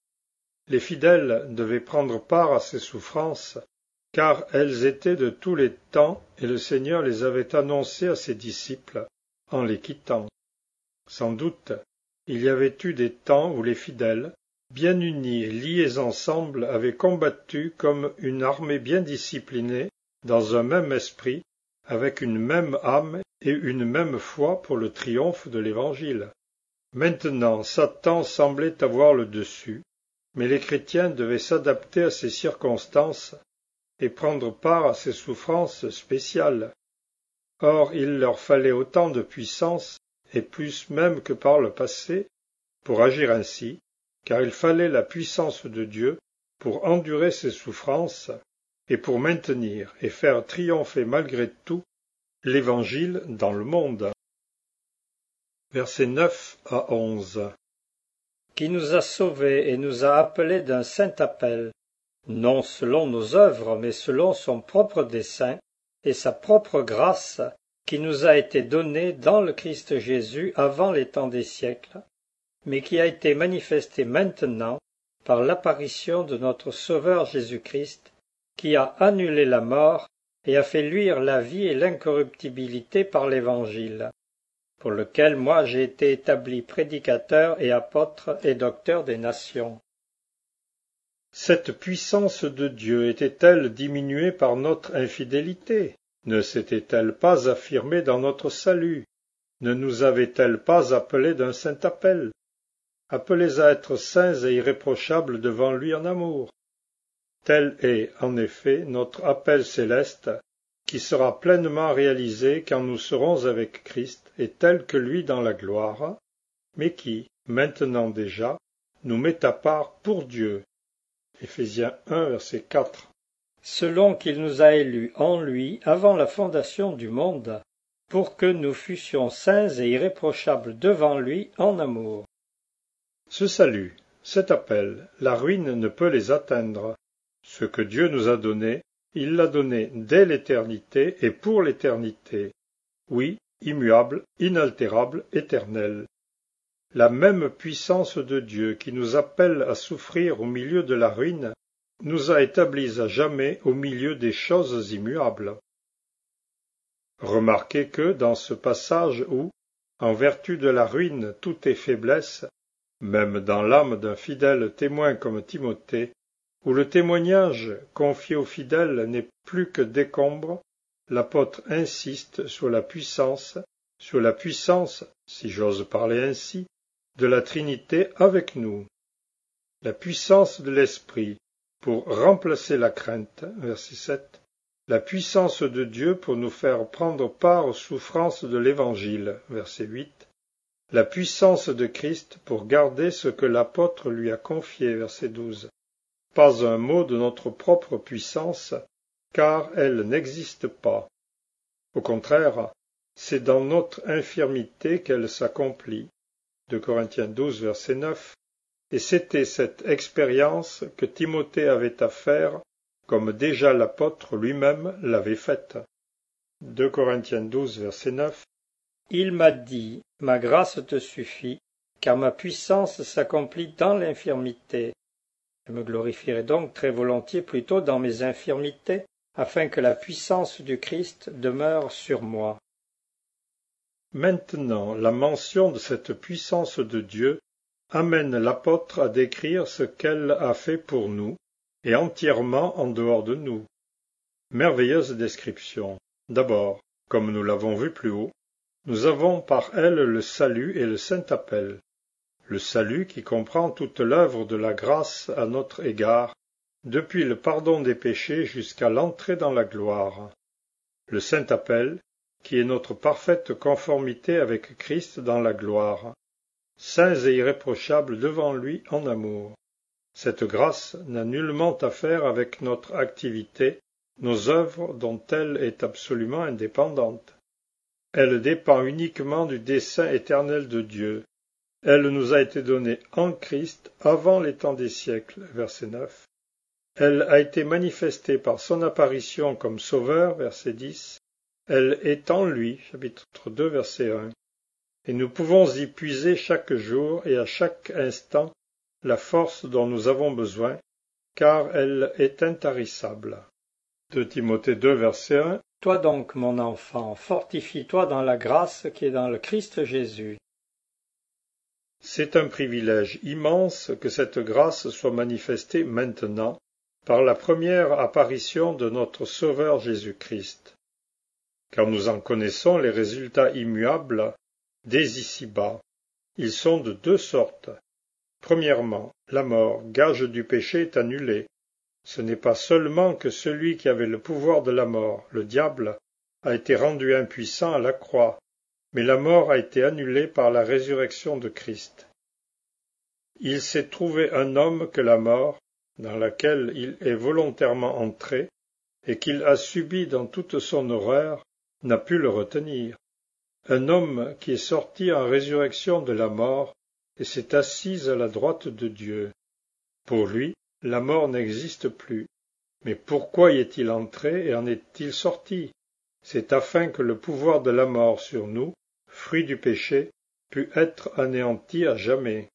Les fidèles devaient prendre part à ces souffrances, car elles étaient de tous les temps et le Seigneur les avait annoncées à ses disciples en les quittant. Sans doute, il y avait eu des temps où les fidèles, bien unis et liés ensemble, avaient combattu comme une armée bien disciplinée, dans un même esprit, avec une même âme et une même foi pour le triomphe de l'Évangile. Maintenant, Satan semblait avoir le dessus, mais les chrétiens devaient s'adapter à ces circonstances et prendre part à ces souffrances spéciales. Or, il leur fallait autant de puissance, et plus même que par le passé, pour agir ainsi, car il fallait la puissance de Dieu pour endurer ses souffrances et pour maintenir et faire triompher malgré tout l'Évangile dans le monde. Versets 9 à 11. Qui nous a sauvés et nous a appelés d'un saint appel, non selon nos œuvres, mais selon son propre dessein et sa propre grâce, qui nous a été donnée dans le Christ Jésus avant les temps des siècles, mais qui a été manifestée maintenant par l'apparition de notre Sauveur Jésus-Christ, qui a annulé la mort et a fait luire la vie et l'incorruptibilité par l'Évangile, pour lequel moi j'ai été établi prédicateur et apôtre et docteur des nations. Cette puissance de Dieu était-elle diminuée par notre infidélité? Ne s'était-elle pas affirmée dans notre salut? Ne nous avait-elle pas appelés d'un saint appel? Appelés à être saints et irréprochables devant lui en amour? Tel est, en effet, notre appel céleste, qui sera pleinement réalisé quand nous serons avec Christ et tel que lui dans la gloire, mais qui, maintenant déjà, nous met à part pour Dieu. Éphésiens 1, verset 4. Selon qu'il nous a élus en lui avant la fondation du monde, pour que nous fussions saints et irréprochables devant lui en amour. Ce salut, cet appel, la ruine ne peut les atteindre. Ce que Dieu nous a donné, il l'a donné dès l'éternité et pour l'éternité. Oui, immuable, inaltérable, éternel. La même puissance de Dieu qui nous appelle à souffrir au milieu de la ruine nous a établis à jamais au milieu des choses immuables. Remarquez que, dans ce passage où, en vertu de la ruine, tout est faiblesse, même dans l'âme d'un fidèle témoin comme Timothée, où le témoignage confié aux fidèles n'est plus que décombre, l'apôtre insiste sur la puissance, si j'ose parler ainsi, de la Trinité avec nous. La puissance de l'Esprit pour remplacer la crainte, verset 7, la puissance de Dieu pour nous faire prendre part aux souffrances de l'Évangile, verset 8, la puissance de Christ pour garder ce que l'apôtre lui a confié, verset 12. Pas un mot de notre propre puissance, car elle n'existe pas. Au contraire, c'est dans notre infirmité qu'elle s'accomplit. 2 Corinthiens 12, verset 9. Et c'était cette expérience que Timothée avait à faire, comme déjà l'apôtre lui-même l'avait faite. 2 Corinthiens 12, verset 9. Il m'a dit, ma grâce te suffit, car ma puissance s'accomplit dans l'infirmité. Je me glorifierai donc très volontiers plutôt dans mes infirmités, afin que la puissance du Christ demeure sur moi. Maintenant, la mention de cette puissance de Dieu amène l'apôtre à décrire ce qu'elle a fait pour nous, et entièrement en dehors de nous. Merveilleuse description. D'abord, comme nous l'avons vu plus haut, nous avons par elle le salut et le saint appel. Le salut qui comprend toute l'œuvre de la grâce à notre égard, depuis le pardon des péchés jusqu'à l'entrée dans la gloire. Le saint appel, qui est notre parfaite conformité avec Christ dans la gloire, saints et irréprochables devant lui en amour. Cette grâce n'a nullement à faire avec notre activité, nos œuvres dont elle est absolument indépendante. Elle dépend uniquement du dessein éternel de Dieu. Elle nous a été donnée en Christ avant les temps des siècles, verset 9. Elle a été manifestée par son apparition comme Sauveur, verset 10. Elle est en lui, chapitre 2, verset 1. Et nous pouvons y puiser chaque jour et à chaque instant la force dont nous avons besoin, car elle est intarissable. 2 Timothée 2, verset 1. Toi donc, mon enfant, fortifie-toi dans la grâce qui est dans le Christ Jésus. C'est un privilège immense que cette grâce soit manifestée maintenant par la première apparition de notre Sauveur Jésus-Christ. Car nous en connaissons les résultats immuables dès ici-bas. Ils sont de deux sortes. Premièrement, la mort, gage du péché, est annulée. Ce n'est pas seulement que celui qui avait le pouvoir de la mort, le diable, a été rendu impuissant à la croix, mais la mort a été annulée par la résurrection de Christ. il s'est trouvé un homme que la mort, dans laquelle il est volontairement entré, et qu'il a subi dans toute son horreur, n'a pu le retenir. Un homme qui est sorti en résurrection de la mort, et s'est assis à la droite de Dieu. Pour lui, la mort n'existe plus. Mais pourquoi y est-il entré et en est-il sorti? C'est afin que le pouvoir de la mort sur nous, fruit du péché, pût être anéanti à jamais.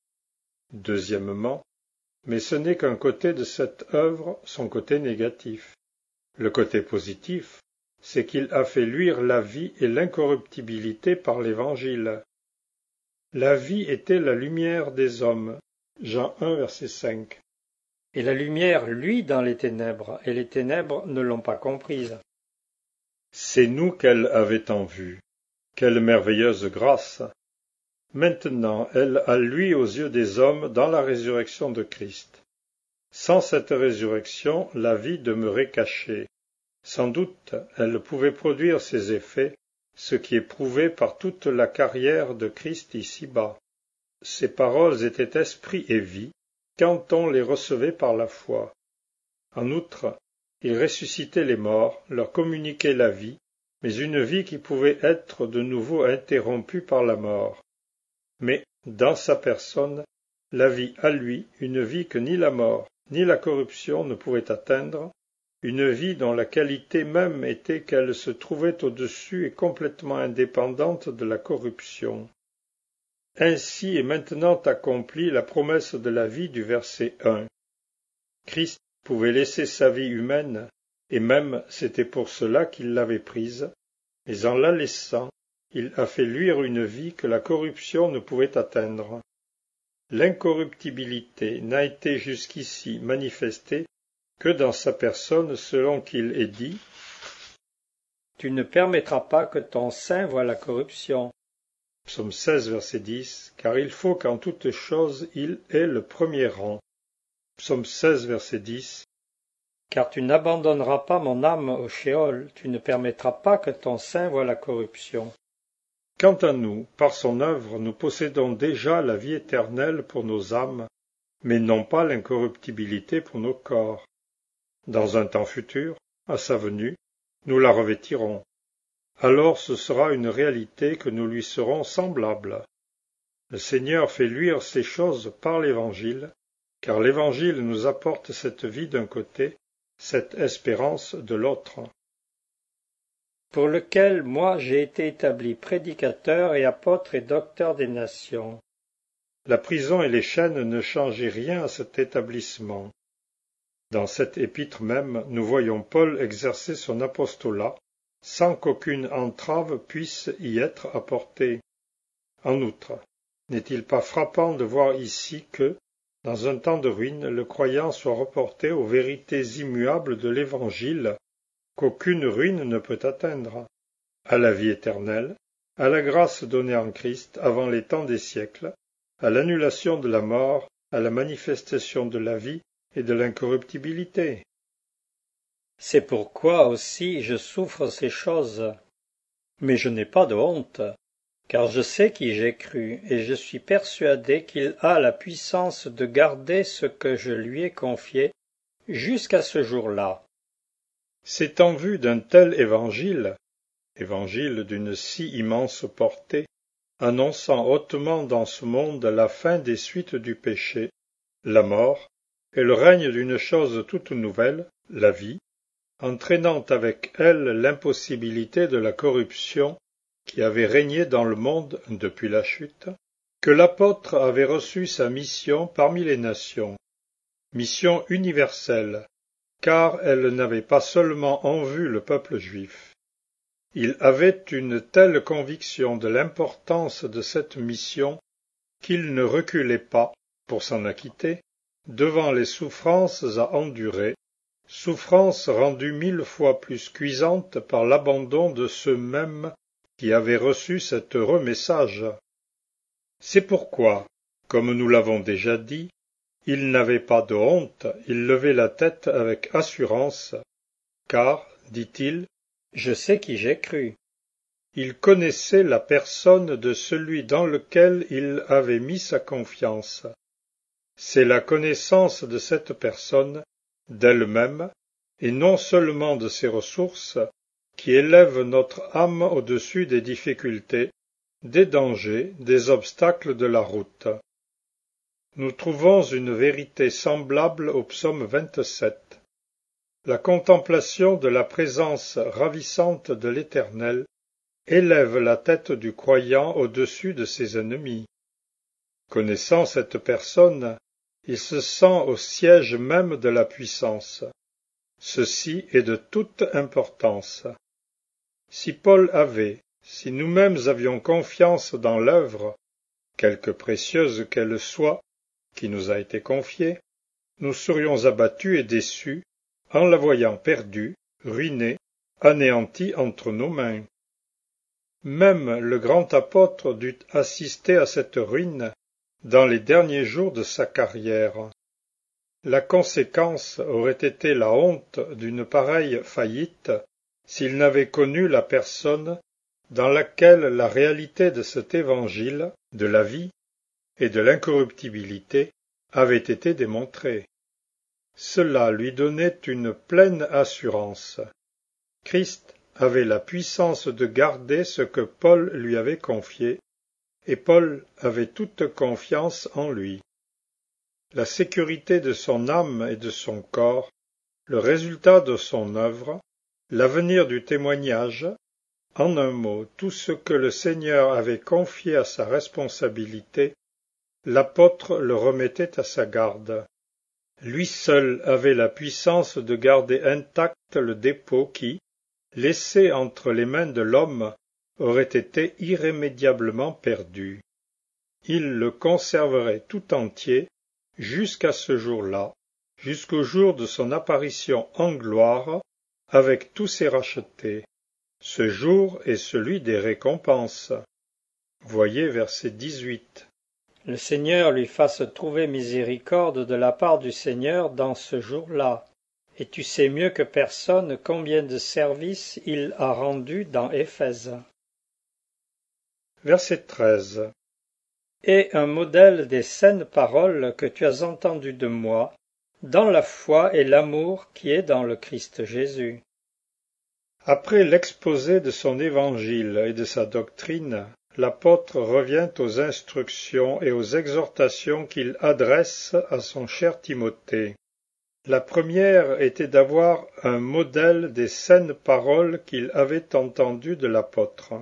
Deuxièmement, mais ce n'est qu'un côté de cette œuvre, son côté négatif. Le côté positif, c'est qu'il a fait luire la vie et l'incorruptibilité par l'Évangile. La vie était la lumière des hommes. Jean 1, verset 5. Et la lumière luit dans les ténèbres, et les ténèbres ne l'ont pas comprise. C'est nous qu'elle avait en vue. Quelle merveilleuse grâce! Maintenant, elle a lui aux yeux des hommes dans la résurrection de Christ. Sans cette résurrection, la vie demeurait cachée. Sans doute, elle pouvait produire ses effets, ce qui est prouvé par toute la carrière de Christ ici-bas. Ses paroles étaient esprit et vie, quand on les recevait par la foi. En outre, il ressuscitait les morts, leur communiquait la vie, mais une vie qui pouvait être de nouveau interrompue par la mort. Mais, dans sa personne, la vie à lui, une vie que ni la mort, ni la corruption ne pouvaient atteindre, une vie dont la qualité même était qu'elle se trouvait au-dessus et complètement indépendante de la corruption. Ainsi est maintenant accomplie la promesse de la vie du verset 1. Christ pouvait laisser sa vie humaine, et même c'était pour cela qu'il l'avait prise, mais en la laissant, il a fait luire une vie que la corruption ne pouvait atteindre. L'incorruptibilité n'a été jusqu'ici manifestée que dans sa personne selon qu'il est dit « Tu ne permettras pas que ton sein voie la corruption. » Psaume 16, verset 10, car il faut qu'en toute chose il ait le premier rang. Psaume 16, verset 10. Car tu n'abandonneras pas mon âme au Sheol, tu ne permettras pas que ton sein voie la corruption. Quant à nous, par son œuvre, nous possédons déjà la vie éternelle pour nos âmes, mais non pas l'incorruptibilité pour nos corps. Dans un temps futur, à sa venue, nous la revêtirons. Alors ce sera une réalité que nous lui serons semblables. Le Seigneur fait luire ces choses par l'Évangile, car l'Évangile nous apporte cette vie d'un côté, cette espérance de l'autre. Pour lequel, moi, j'ai été établi prédicateur et apôtre et docteur des nations. La prison et les chaînes ne changeaient rien à cet établissement. Dans cette épître même, nous voyons Paul exercer son apostolat, sans qu'aucune entrave puisse y être apportée. En outre, n'est-il pas frappant de voir ici que, dans un temps de ruine, le croyant soit reporté aux vérités immuables de l'Évangile, qu'aucune ruine ne peut atteindre, à la vie éternelle, à la grâce donnée en Christ avant les temps des siècles, à l'annulation de la mort, à la manifestation de la vie et de l'incorruptibilité. C'est pourquoi aussi je souffre ces choses. Mais je n'ai pas de honte, car je sais qui j'ai cru, et je suis persuadé qu'il a la puissance de garder ce que je lui ai confié jusqu'à ce jour-là. C'est en vue d'un tel évangile d'une si immense portée, annonçant hautement dans ce monde la fin des suites du péché, la mort, et le règne d'une chose toute nouvelle, la vie, entraînant avec elle l'impossibilité de la corruption qui avait régné dans le monde depuis la chute, que l'apôtre avait reçu sa mission parmi les nations, mission universelle, car elle n'avait pas seulement en vue le peuple juif. Il avait une telle conviction de l'importance de cette mission qu'il ne reculait pas, pour s'en acquitter, devant les souffrances à endurer, souffrances rendues 1000 fois plus cuisantes par l'abandon de ceux mêmes qui avaient reçu cet heureux message. C'est pourquoi, comme nous l'avons déjà dit, il n'avait pas de honte, il levait la tête avec assurance, car, dit-il, « Je sais qui j'ai cru. » Il connaissait la personne de celui dans lequel il avait mis sa confiance. c'est la connaissance de cette personne, d'elle-même, et non seulement de ses ressources, qui élève notre âme au-dessus des difficultés, des dangers, des obstacles de la route. Nous trouvons une vérité semblable au psaume 27. La contemplation de la présence ravissante de l'Éternel élève la tête du croyant au-dessus de ses ennemis. Connaissant cette personne, il se sent au siège même de la puissance. Ceci est de toute importance. Si Paul avait, si nous-mêmes avions confiance dans l'œuvre, quelque précieuse qu'elle soit, qui nous a été confiée, nous serions abattus et déçus, en la voyant perdue, ruinée, anéantie entre nos mains. Même le grand apôtre dut assister à cette ruine dans les derniers jours de sa carrière. La conséquence aurait été la honte d'une pareille faillite s'il n'avait connu la personne dans laquelle la réalité de cet évangile, de la vie et de l'incorruptibilité avait été démontrée. Cela lui donnait une pleine assurance. Christ avait la puissance de garder ce que Paul lui avait confié, et Paul avait toute confiance en lui. La sécurité de son âme et de son corps, le résultat de son œuvre, l'avenir du témoignage, en un mot, tout ce que le Seigneur avait confié à sa responsabilité, l'apôtre le remettait à sa garde. Lui seul avait la puissance de garder intact le dépôt qui, laissé entre les mains de l'homme, aurait été irrémédiablement perdu. Il le conserverait tout entier jusqu'à ce jour-là, jusqu'au jour de son apparition en gloire, avec tous ses rachetés. Ce jour est celui des récompenses. Voyez verset 18. Le Seigneur lui fasse trouver miséricorde de la part du Seigneur dans ce jour-là. Et tu sais mieux que personne combien de services il a rendus dans Éphèse. Verset 13. Et un modèle des saines paroles que tu as entendues de moi, dans la foi et l'amour qui est dans le Christ Jésus. Après l'exposé de son évangile et de sa doctrine, l'apôtre revient aux instructions et aux exhortations qu'il adresse à son cher Timothée. La première était d'avoir un modèle des saines paroles qu'il avait entendues de l'apôtre.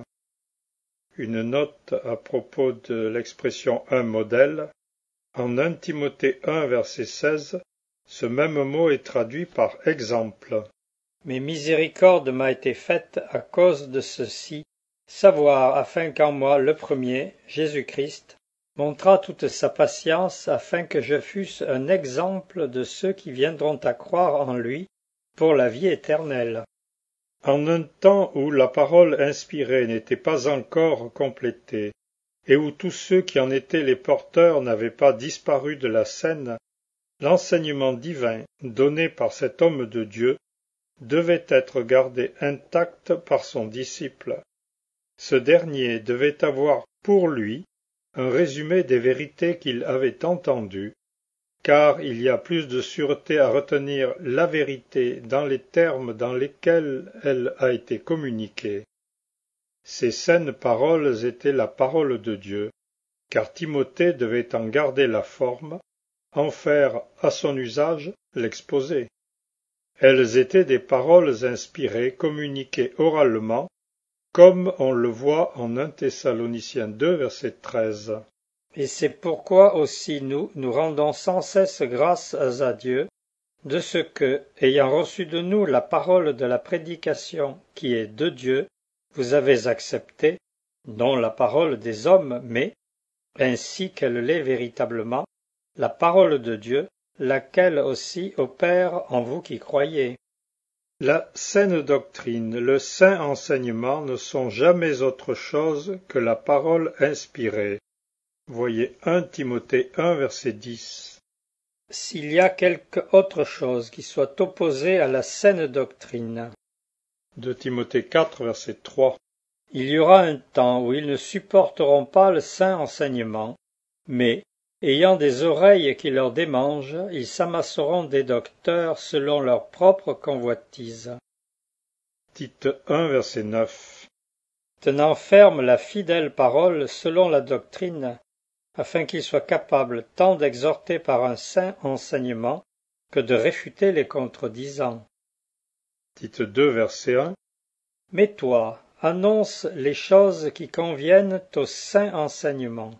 Une note à propos de l'expression « un modèle ». En 1 Timothée 1, verset 16, ce même mot est traduit par « exemple ». Mais miséricorde m'a été faite à cause de ceci, savoir afin qu'en moi le premier, Jésus-Christ, montrât toute sa patience afin que je fusse un exemple de ceux qui viendront à croire en lui pour la vie éternelle. En un temps où la parole inspirée n'était pas encore complétée, et où tous ceux qui en étaient les porteurs n'avaient pas disparu de la scène, l'enseignement divin donné par cet homme de Dieu devait être gardé intact par son disciple. Ce dernier devait avoir pour lui un résumé des vérités qu'il avait entendues, car il y a plus de sûreté à retenir la vérité dans les termes dans lesquels elle a été communiquée. Ces saines paroles étaient la parole de Dieu, car Timothée devait en garder la forme, en faire à son usage l'exposé. Elles étaient des paroles inspirées, communiquées oralement, comme on le voit en 1 Thessaloniciens 2, verset 13. Et c'est pourquoi aussi nous rendons sans cesse grâce à Dieu, de ce que, ayant reçu de nous la parole de la prédication qui est de Dieu, vous avez accepté, non la parole des hommes, mais, ainsi qu'elle l'est véritablement, la parole de Dieu, laquelle aussi opère en vous qui croyez. La saine doctrine, le saint enseignement ne sont jamais autre chose que la parole inspirée. Voyez 1 Timothée 1, verset 10. S'il y a quelque autre chose qui soit opposée à la saine doctrine. 2 Timothée 4, verset 3. Il y aura un temps où ils ne supporteront pas le saint enseignement, mais, Ayant des oreilles qui leur démangent, ils s'amasseront des docteurs selon leur propre convoitise. Tite 1, verset 9. Tenant ferme la fidèle parole selon la doctrine, afin qu'ils soient capables tant d'exhorter par un saint enseignement que de réfuter les contredisants. Tite 2, verset 1. Mais toi, annonce les choses qui conviennent au saint enseignement.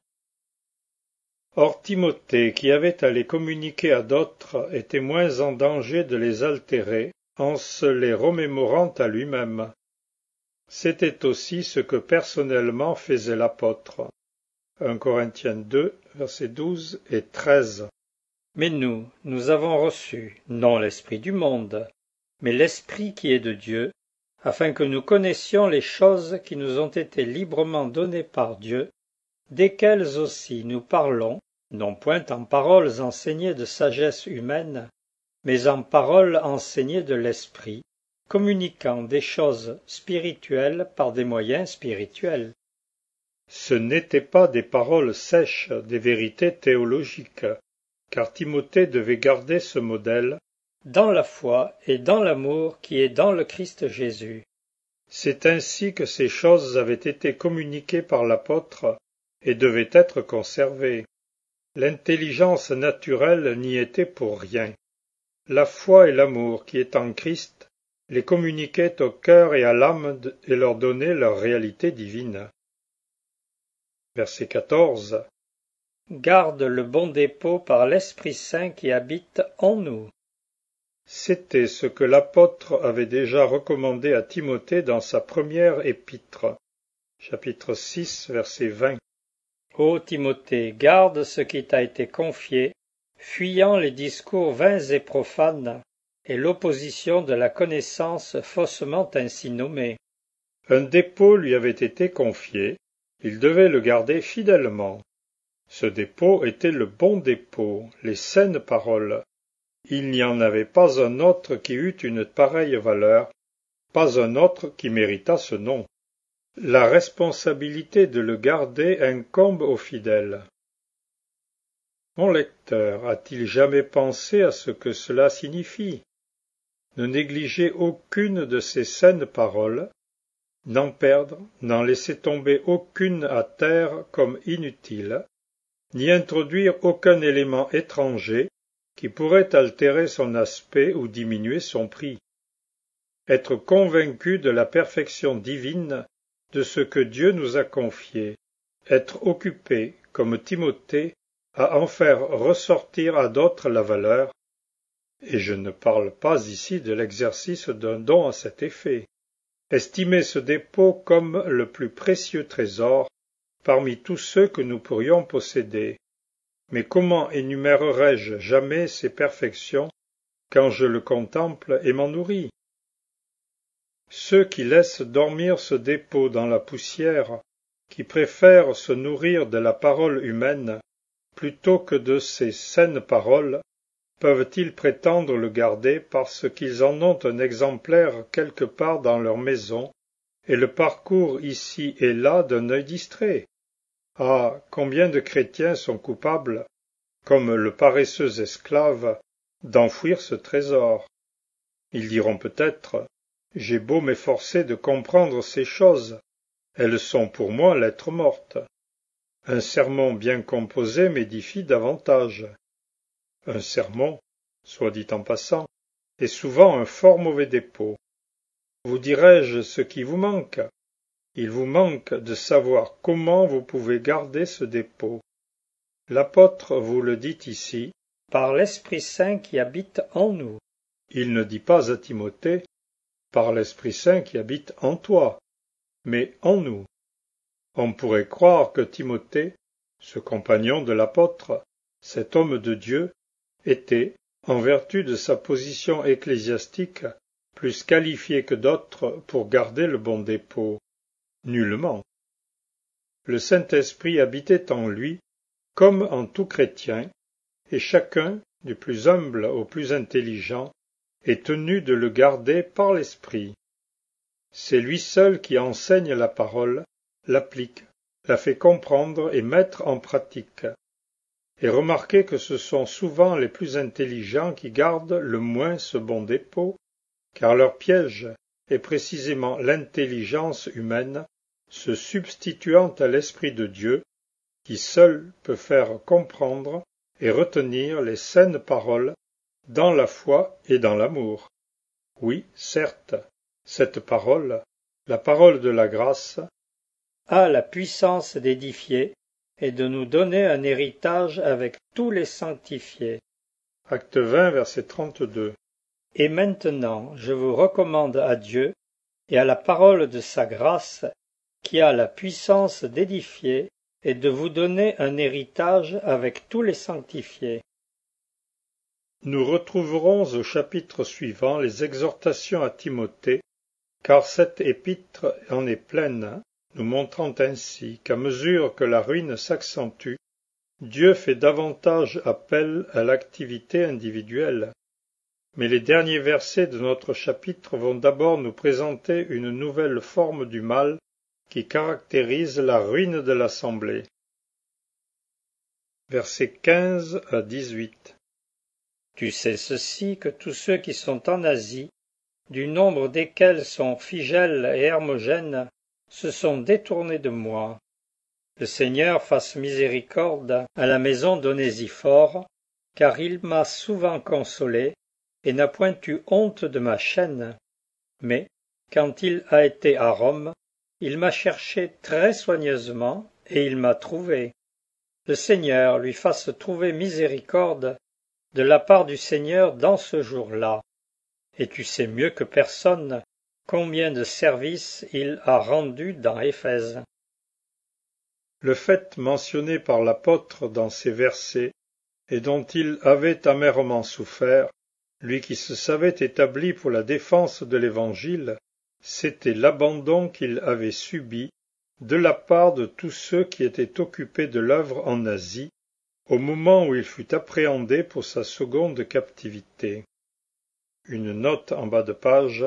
Or Timothée, qui avait à les communiquer à d'autres, était moins en danger de les altérer, en se les remémorant à lui-même. C'était aussi ce que personnellement faisait l'apôtre. 1 Corinthiens 2, versets 12 et 13. Mais nous avons reçu, non l'esprit du monde, mais l'esprit qui est de Dieu, afin que nous connaissions les choses qui nous ont été librement données par Dieu, desquelles aussi nous parlons, non point en paroles enseignées de sagesse humaine, mais en paroles enseignées de l'esprit, communiquant des choses spirituelles par des moyens spirituels. Ce n'étaient pas des paroles sèches, des vérités théologiques, car Timothée devait garder ce modèle dans la foi et dans l'amour qui est dans le Christ Jésus. C'est ainsi que ces choses avaient été communiquées par l'apôtre et devaient être conservées. L'intelligence naturelle n'y était pour rien. La foi et l'amour qui est en Christ les communiquaient au cœur et à l'âme et leur donnaient leur réalité divine. Verset 14. Garde le bon dépôt par l'Esprit Saint qui habite en nous. C'était ce que l'apôtre avait déjà recommandé à Timothée dans sa première épître. Chapitre 6, verset 20. Ô Timothée, garde ce qui t'a été confié, fuyant les discours vains et profanes, et l'opposition de la connaissance faussement ainsi nommée. Un dépôt lui avait été confié, il devait le garder fidèlement. Ce dépôt était le bon dépôt, les saines paroles. Il n'y en avait pas un autre qui eût une pareille valeur, pas un autre qui méritât ce nom. La responsabilité de le garder incombe aux fidèles. Mon lecteur a-t-il jamais pensé à ce que cela signifie? Ne négligez aucune de ces saines paroles, n'en perdre, n'en laisser tomber aucune à terre comme inutile, n'y introduire aucun élément étranger qui pourrait altérer son aspect ou diminuer son prix. Être convaincu de la perfection divine de ce que Dieu nous a confié, être occupé, comme Timothée, à en faire ressortir à d'autres la valeur, et je ne parle pas ici de l'exercice d'un don à cet effet. Estimer ce dépôt comme le plus précieux trésor parmi tous ceux que nous pourrions posséder. Mais comment énumérerai-je jamais ces perfections quand je le contemple et m'en nourris? Ceux qui laissent dormir ce dépôt dans la poussière, qui préfèrent se nourrir de la parole humaine plutôt que de ces saines paroles, peuvent-ils prétendre le garder parce qu'ils en ont un exemplaire quelque part dans leur maison et le parcourent ici et là d'un œil distrait? Ah, combien de chrétiens sont coupables, comme le paresseux esclave, d'enfouir ce trésor? Ils diront peut-être: j'ai beau m'efforcer de comprendre ces choses, elles sont pour moi lettres mortes. Un sermon bien composé m'édifie davantage. Un sermon, soit dit en passant, est souvent un fort mauvais dépôt. Vous dirai-je ce qui vous manque? Il vous manque de savoir comment vous pouvez garder ce dépôt. L'apôtre vous le dit ici, par l'Esprit Saint qui habite en nous. Il ne dit pas à Timothée, par l'Esprit Saint qui habite en toi, mais en nous. On pourrait croire que Timothée, ce compagnon de l'apôtre, cet homme de Dieu, était, en vertu de sa position ecclésiastique, plus qualifié que d'autres pour garder le bon dépôt. Nullement. Le Saint-Esprit habitait en lui, comme en tout chrétien, et chacun, du plus humble au plus intelligent, est tenu de le garder par l'Esprit. C'est lui seul qui enseigne la parole, l'applique, la fait comprendre et mettre en pratique. et remarquez que ce sont souvent les plus intelligents qui gardent le moins ce bon dépôt, car leur piège est précisément l'intelligence humaine se substituant à l'Esprit de Dieu, qui seul peut faire comprendre et retenir les saines paroles dans la foi et dans l'amour. Oui, certes, cette parole, la parole de la grâce, a la puissance d'édifier et de nous donner un héritage avec tous les sanctifiés. Acte 20, verset 32. Et maintenant, je vous recommande à Dieu et à la parole de sa grâce, qui a la puissance d'édifier et de vous donner un héritage avec tous les sanctifiés. Nous retrouverons au chapitre suivant les exhortations à Timothée, car cette épître en est pleine, nous montrant ainsi qu'à mesure que la ruine s'accentue, Dieu fait davantage appel à l'activité individuelle. Mais les derniers versets de notre chapitre vont d'abord nous présenter une nouvelle forme du mal qui caractérise la ruine de l'assemblée. Versets 15 à 18. Tu sais ceci, que tous ceux qui sont en Asie, du nombre desquels sont Phygèle et Hermogène, se sont détournés de moi. Le Seigneur fasse miséricorde à la maison d'Onésiphore, car il m'a souvent consolé et n'a point eu honte de ma chaîne. Mais, quand il a été à Rome, il m'a cherché très soigneusement et il m'a trouvé. Le Seigneur lui fasse trouver miséricorde de la part du Seigneur dans ce jour-là. Et tu sais mieux que personne combien de services il a rendus dans Éphèse. Le fait mentionné par l'apôtre dans ces versets, et dont il avait amèrement souffert, lui qui se savait établi pour la défense de l'Évangile, c'était l'abandon qu'il avait subi de la part de tous ceux qui étaient occupés de l'œuvre en Asie, au moment où il fut appréhendé pour sa seconde captivité. Une note en bas de page.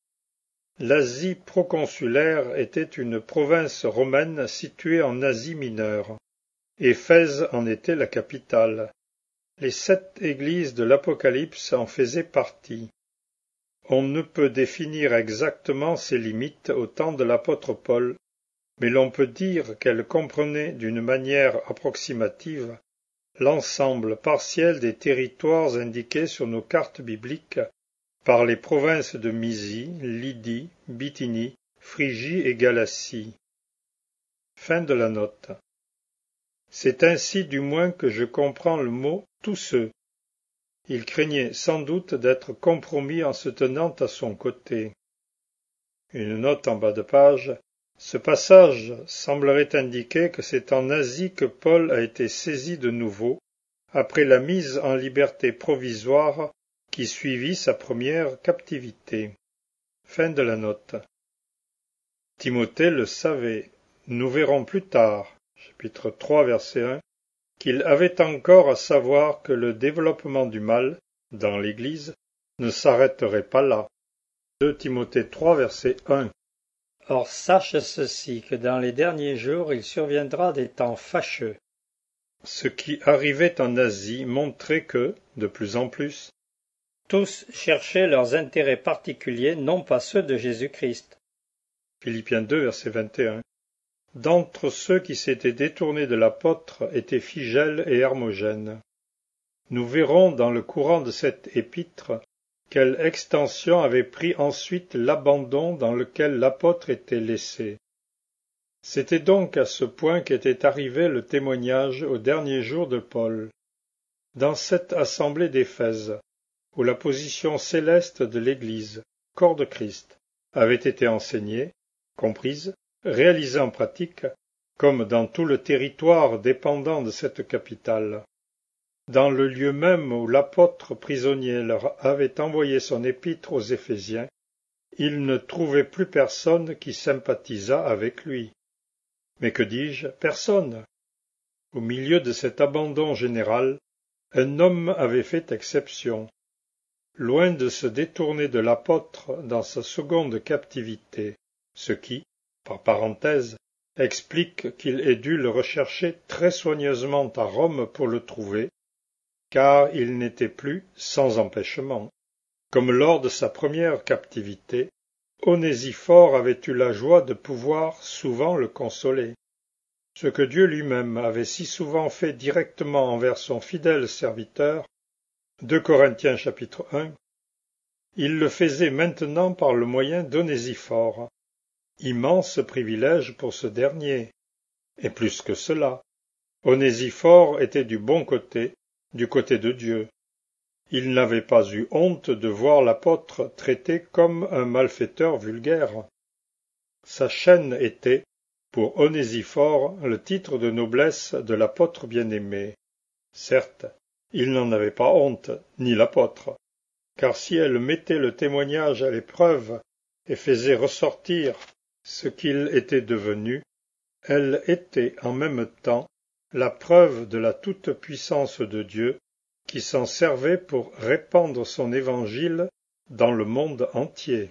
L'Asie proconsulaire était une province romaine située en Asie mineure. Éphèse en était la capitale. Les 7 églises de l'Apocalypse en faisaient partie. On ne peut définir exactement ses limites au temps de l'apôtre Paul, mais l'on peut dire qu'elle comprenait d'une manière approximative l'ensemble partiel des territoires indiqués sur nos cartes bibliques par les provinces de Mysie, Lydie, Bithynie, Phrygie et Galatie. Fin de la note. C'est ainsi du moins que je comprends le mot « tous ceux ». Il craignait sans doute d'être compromis en se tenant à son côté. Une note en bas de page. Ce passage semblerait indiquer que c'est en Asie que Paul a été saisi de nouveau, après la mise en liberté provisoire qui suivit sa première captivité. Fin de la note. Timothée le savait. Nous verrons plus tard, chapitre 3, verset 1, qu'il avait encore à savoir que le développement du mal, dans l'Église, ne s'arrêterait pas là. 2 Timothée 3, verset 1. Or sache ceci, que dans les derniers jours il surviendra des temps fâcheux. Ce qui arrivait en Asie montrait que, de plus en plus, tous cherchaient leurs intérêts particuliers, non pas ceux de Jésus-Christ. Philippiens 2, verset 21. D'entre ceux qui s'étaient détournés de l'apôtre étaient Phygèle et Hermogène. Nous verrons dans le courant de cette épître quelle extension avait pris ensuite l'abandon dans lequel l'apôtre était laissé. C'était donc à ce point qu'était arrivé le témoignage au dernier jour de Paul. Dans cette assemblée d'Éphèse, où la position céleste de l'Église, corps de Christ, avait été enseignée, comprise, réalisée en pratique, comme dans tout le territoire dépendant de cette capitale. Dans le lieu même où l'apôtre prisonnier leur avait envoyé son épître aux Éphésiens, il ne trouvait plus personne qui sympathisât avec lui. Mais que dis-je, personne. Au milieu de cet abandon général, un homme avait fait exception. Loin de se détourner de l'apôtre dans sa seconde captivité, ce qui, par parenthèse, explique qu'il ait dû le rechercher très soigneusement à Rome pour le trouver, car il n'était plus sans empêchement. Comme lors de sa première captivité, Onésiphore avait eu la joie de pouvoir souvent le consoler. Ce que Dieu lui-même avait si souvent fait directement envers son fidèle serviteur, 2 Corinthiens chapitre 1, il le faisait maintenant par le moyen d'Onésiphore. Immense privilège pour ce dernier. Et plus que cela, Onésiphore était du bon côté, du côté de Dieu. Il n'avait pas eu honte de voir l'apôtre traité comme un malfaiteur vulgaire. Sa chaîne était, pour Onésiphore, le titre de noblesse de l'apôtre bien-aimé. Certes, il n'en avait pas honte, ni l'apôtre, car si elle mettait le témoignage à l'épreuve et faisait ressortir ce qu'il était devenu, elle était en même temps la preuve de la toute-puissance de Dieu qui s'en servait pour répandre son évangile dans le monde entier.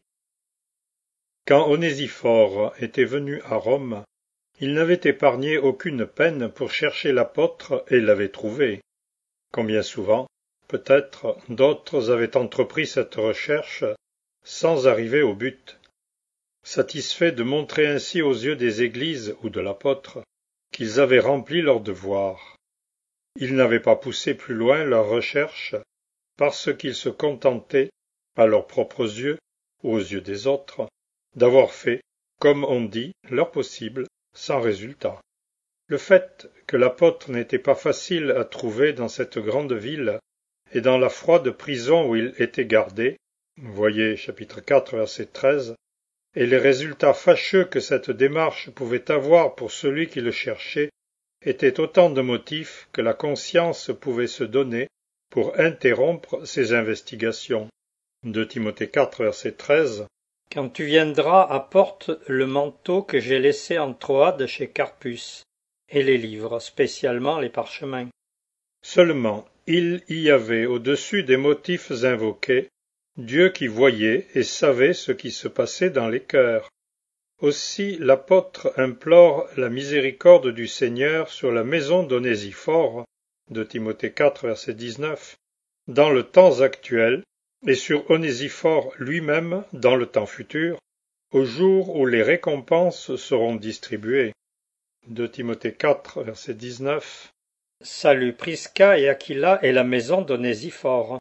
Quand Onésiphore était venu à Rome, il n'avait épargné aucune peine pour chercher l'apôtre et l'avait trouvé. Combien souvent, peut-être, d'autres avaient entrepris cette recherche sans arriver au but. Satisfaits de montrer ainsi aux yeux des églises ou de l'apôtre qu'ils avaient rempli leur devoir. Ils n'avaient pas poussé plus loin leur recherche parce qu'ils se contentaient, à leurs propres yeux ou aux yeux des autres, d'avoir fait, comme on dit, leur possible, sans résultat. Le fait que l'apôtre n'était pas facile à trouver dans cette grande ville et dans la froide prison où il était gardé, voyez chapitre 4 verset 13, et les résultats fâcheux que cette démarche pouvait avoir pour celui qui le cherchait étaient autant de motifs que la conscience pouvait se donner pour interrompre ses investigations. 2 Timothée 4 verset 13. Quand tu viendras, apporte le manteau que j'ai laissé en Troade chez Carpus, et les livres, spécialement les parchemins. Seulement, il y avait au-dessus des motifs invoqués Dieu qui voyait et savait ce qui se passait dans les cœurs. Aussi l'apôtre implore la miséricorde du Seigneur sur la maison d'Onésiphore, de Timothée 4 verset 19, dans le temps actuel, et sur Onésiphore lui-même dans le temps futur, au jour où les récompenses seront distribuées. De Timothée 4 verset 19. Salue Prisca et Aquila et la maison d'Onésiphore.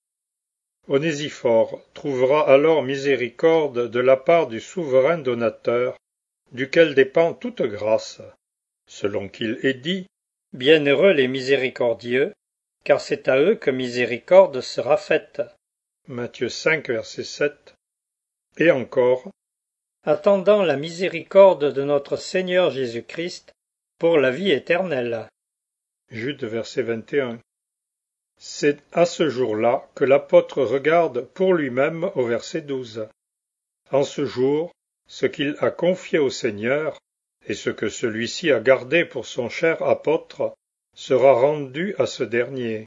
Onésiphore trouvera alors miséricorde de la part du souverain donateur, duquel dépend toute grâce, selon qu'il est dit « Bienheureux les miséricordieux, car c'est à eux que miséricorde sera faite. » Matthieu 5, verset 7. Et encore « Attendant la miséricorde de notre Seigneur Jésus-Christ pour la vie éternelle. » Jude, verset 21. C'est à ce jour-là que l'apôtre regarde pour lui-même au verset 12. En ce jour, ce qu'il a confié au Seigneur, et ce que celui-ci a gardé pour son cher apôtre, sera rendu à ce dernier.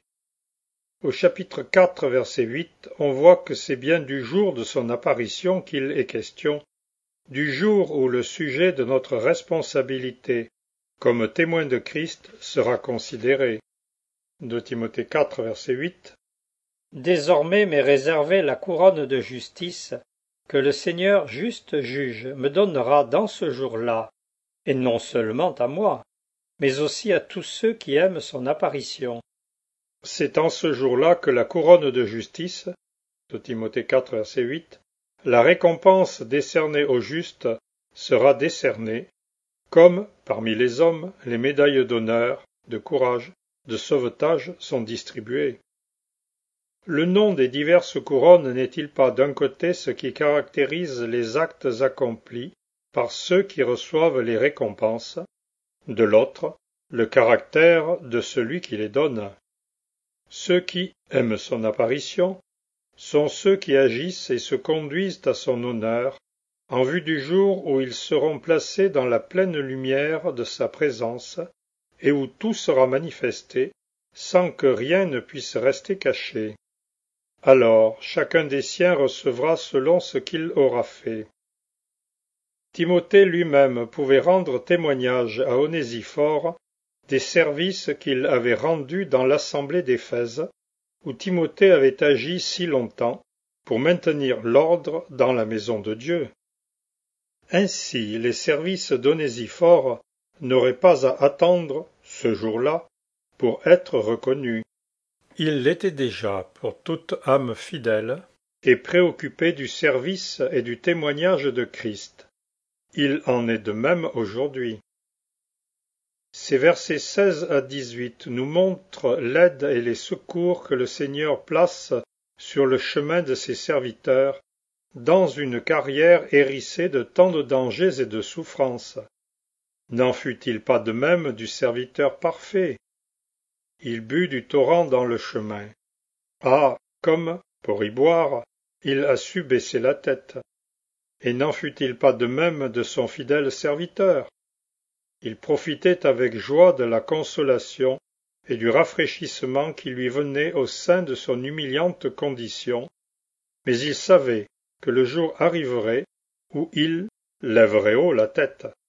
Au chapitre 4, verset 8, on voit que c'est bien du jour de son apparition qu'il est question, du jour où le sujet de notre responsabilité, comme témoin de Christ, sera considéré. De Timothée 4, verset 8. Désormais m'est réservée la couronne de justice que le Seigneur juste juge me donnera dans ce jour-là, et non seulement à moi, mais aussi à tous ceux qui aiment son apparition. C'est en ce jour-là que la couronne de justice, de Timothée 4, verset 8, la récompense décernée aux justes sera décernée, comme, parmi les hommes, les médailles d'honneur, de courage, de sauvetage sont distribuées. Le nom des diverses couronnes n'est-il pas d'un côté ce qui caractérise les actes accomplis par ceux qui reçoivent les récompenses, de l'autre, le caractère de celui qui les donne. Ceux qui aiment son apparition sont ceux qui agissent et se conduisent à son honneur, en vue du jour où ils seront placés dans la pleine lumière de sa présence, et où tout sera manifesté, sans que rien ne puisse rester caché. Alors chacun des siens recevra selon ce qu'il aura fait. Timothée lui-même pouvait rendre témoignage à Onésiphore des services qu'il avait rendus dans l'assemblée d'Éphèse, où Timothée avait agi si longtemps pour maintenir l'ordre dans la maison de Dieu. Ainsi, les services d'Onésiphore n'auraient pas à attendre, ce jour-là, pour être reconnus. Il l'était déjà pour toute âme fidèle et préoccupée du service et du témoignage de Christ. Il en est de même aujourd'hui. Ces versets 16 à 18 nous montrent l'aide et les secours que le Seigneur place sur le chemin de ses serviteurs dans une carrière hérissée de tant de dangers et de souffrances. N'en fut-il pas de même du serviteur parfait? Il but du torrent dans le chemin. Ah, comme, pour y boire, il a su baisser la tête. Et n'en fut-il pas de même de son fidèle serviteur? Il profitait avec joie de la consolation et du rafraîchissement qui lui venait au sein de son humiliante condition, mais il savait que le jour arriverait où il lèverait haut la tête.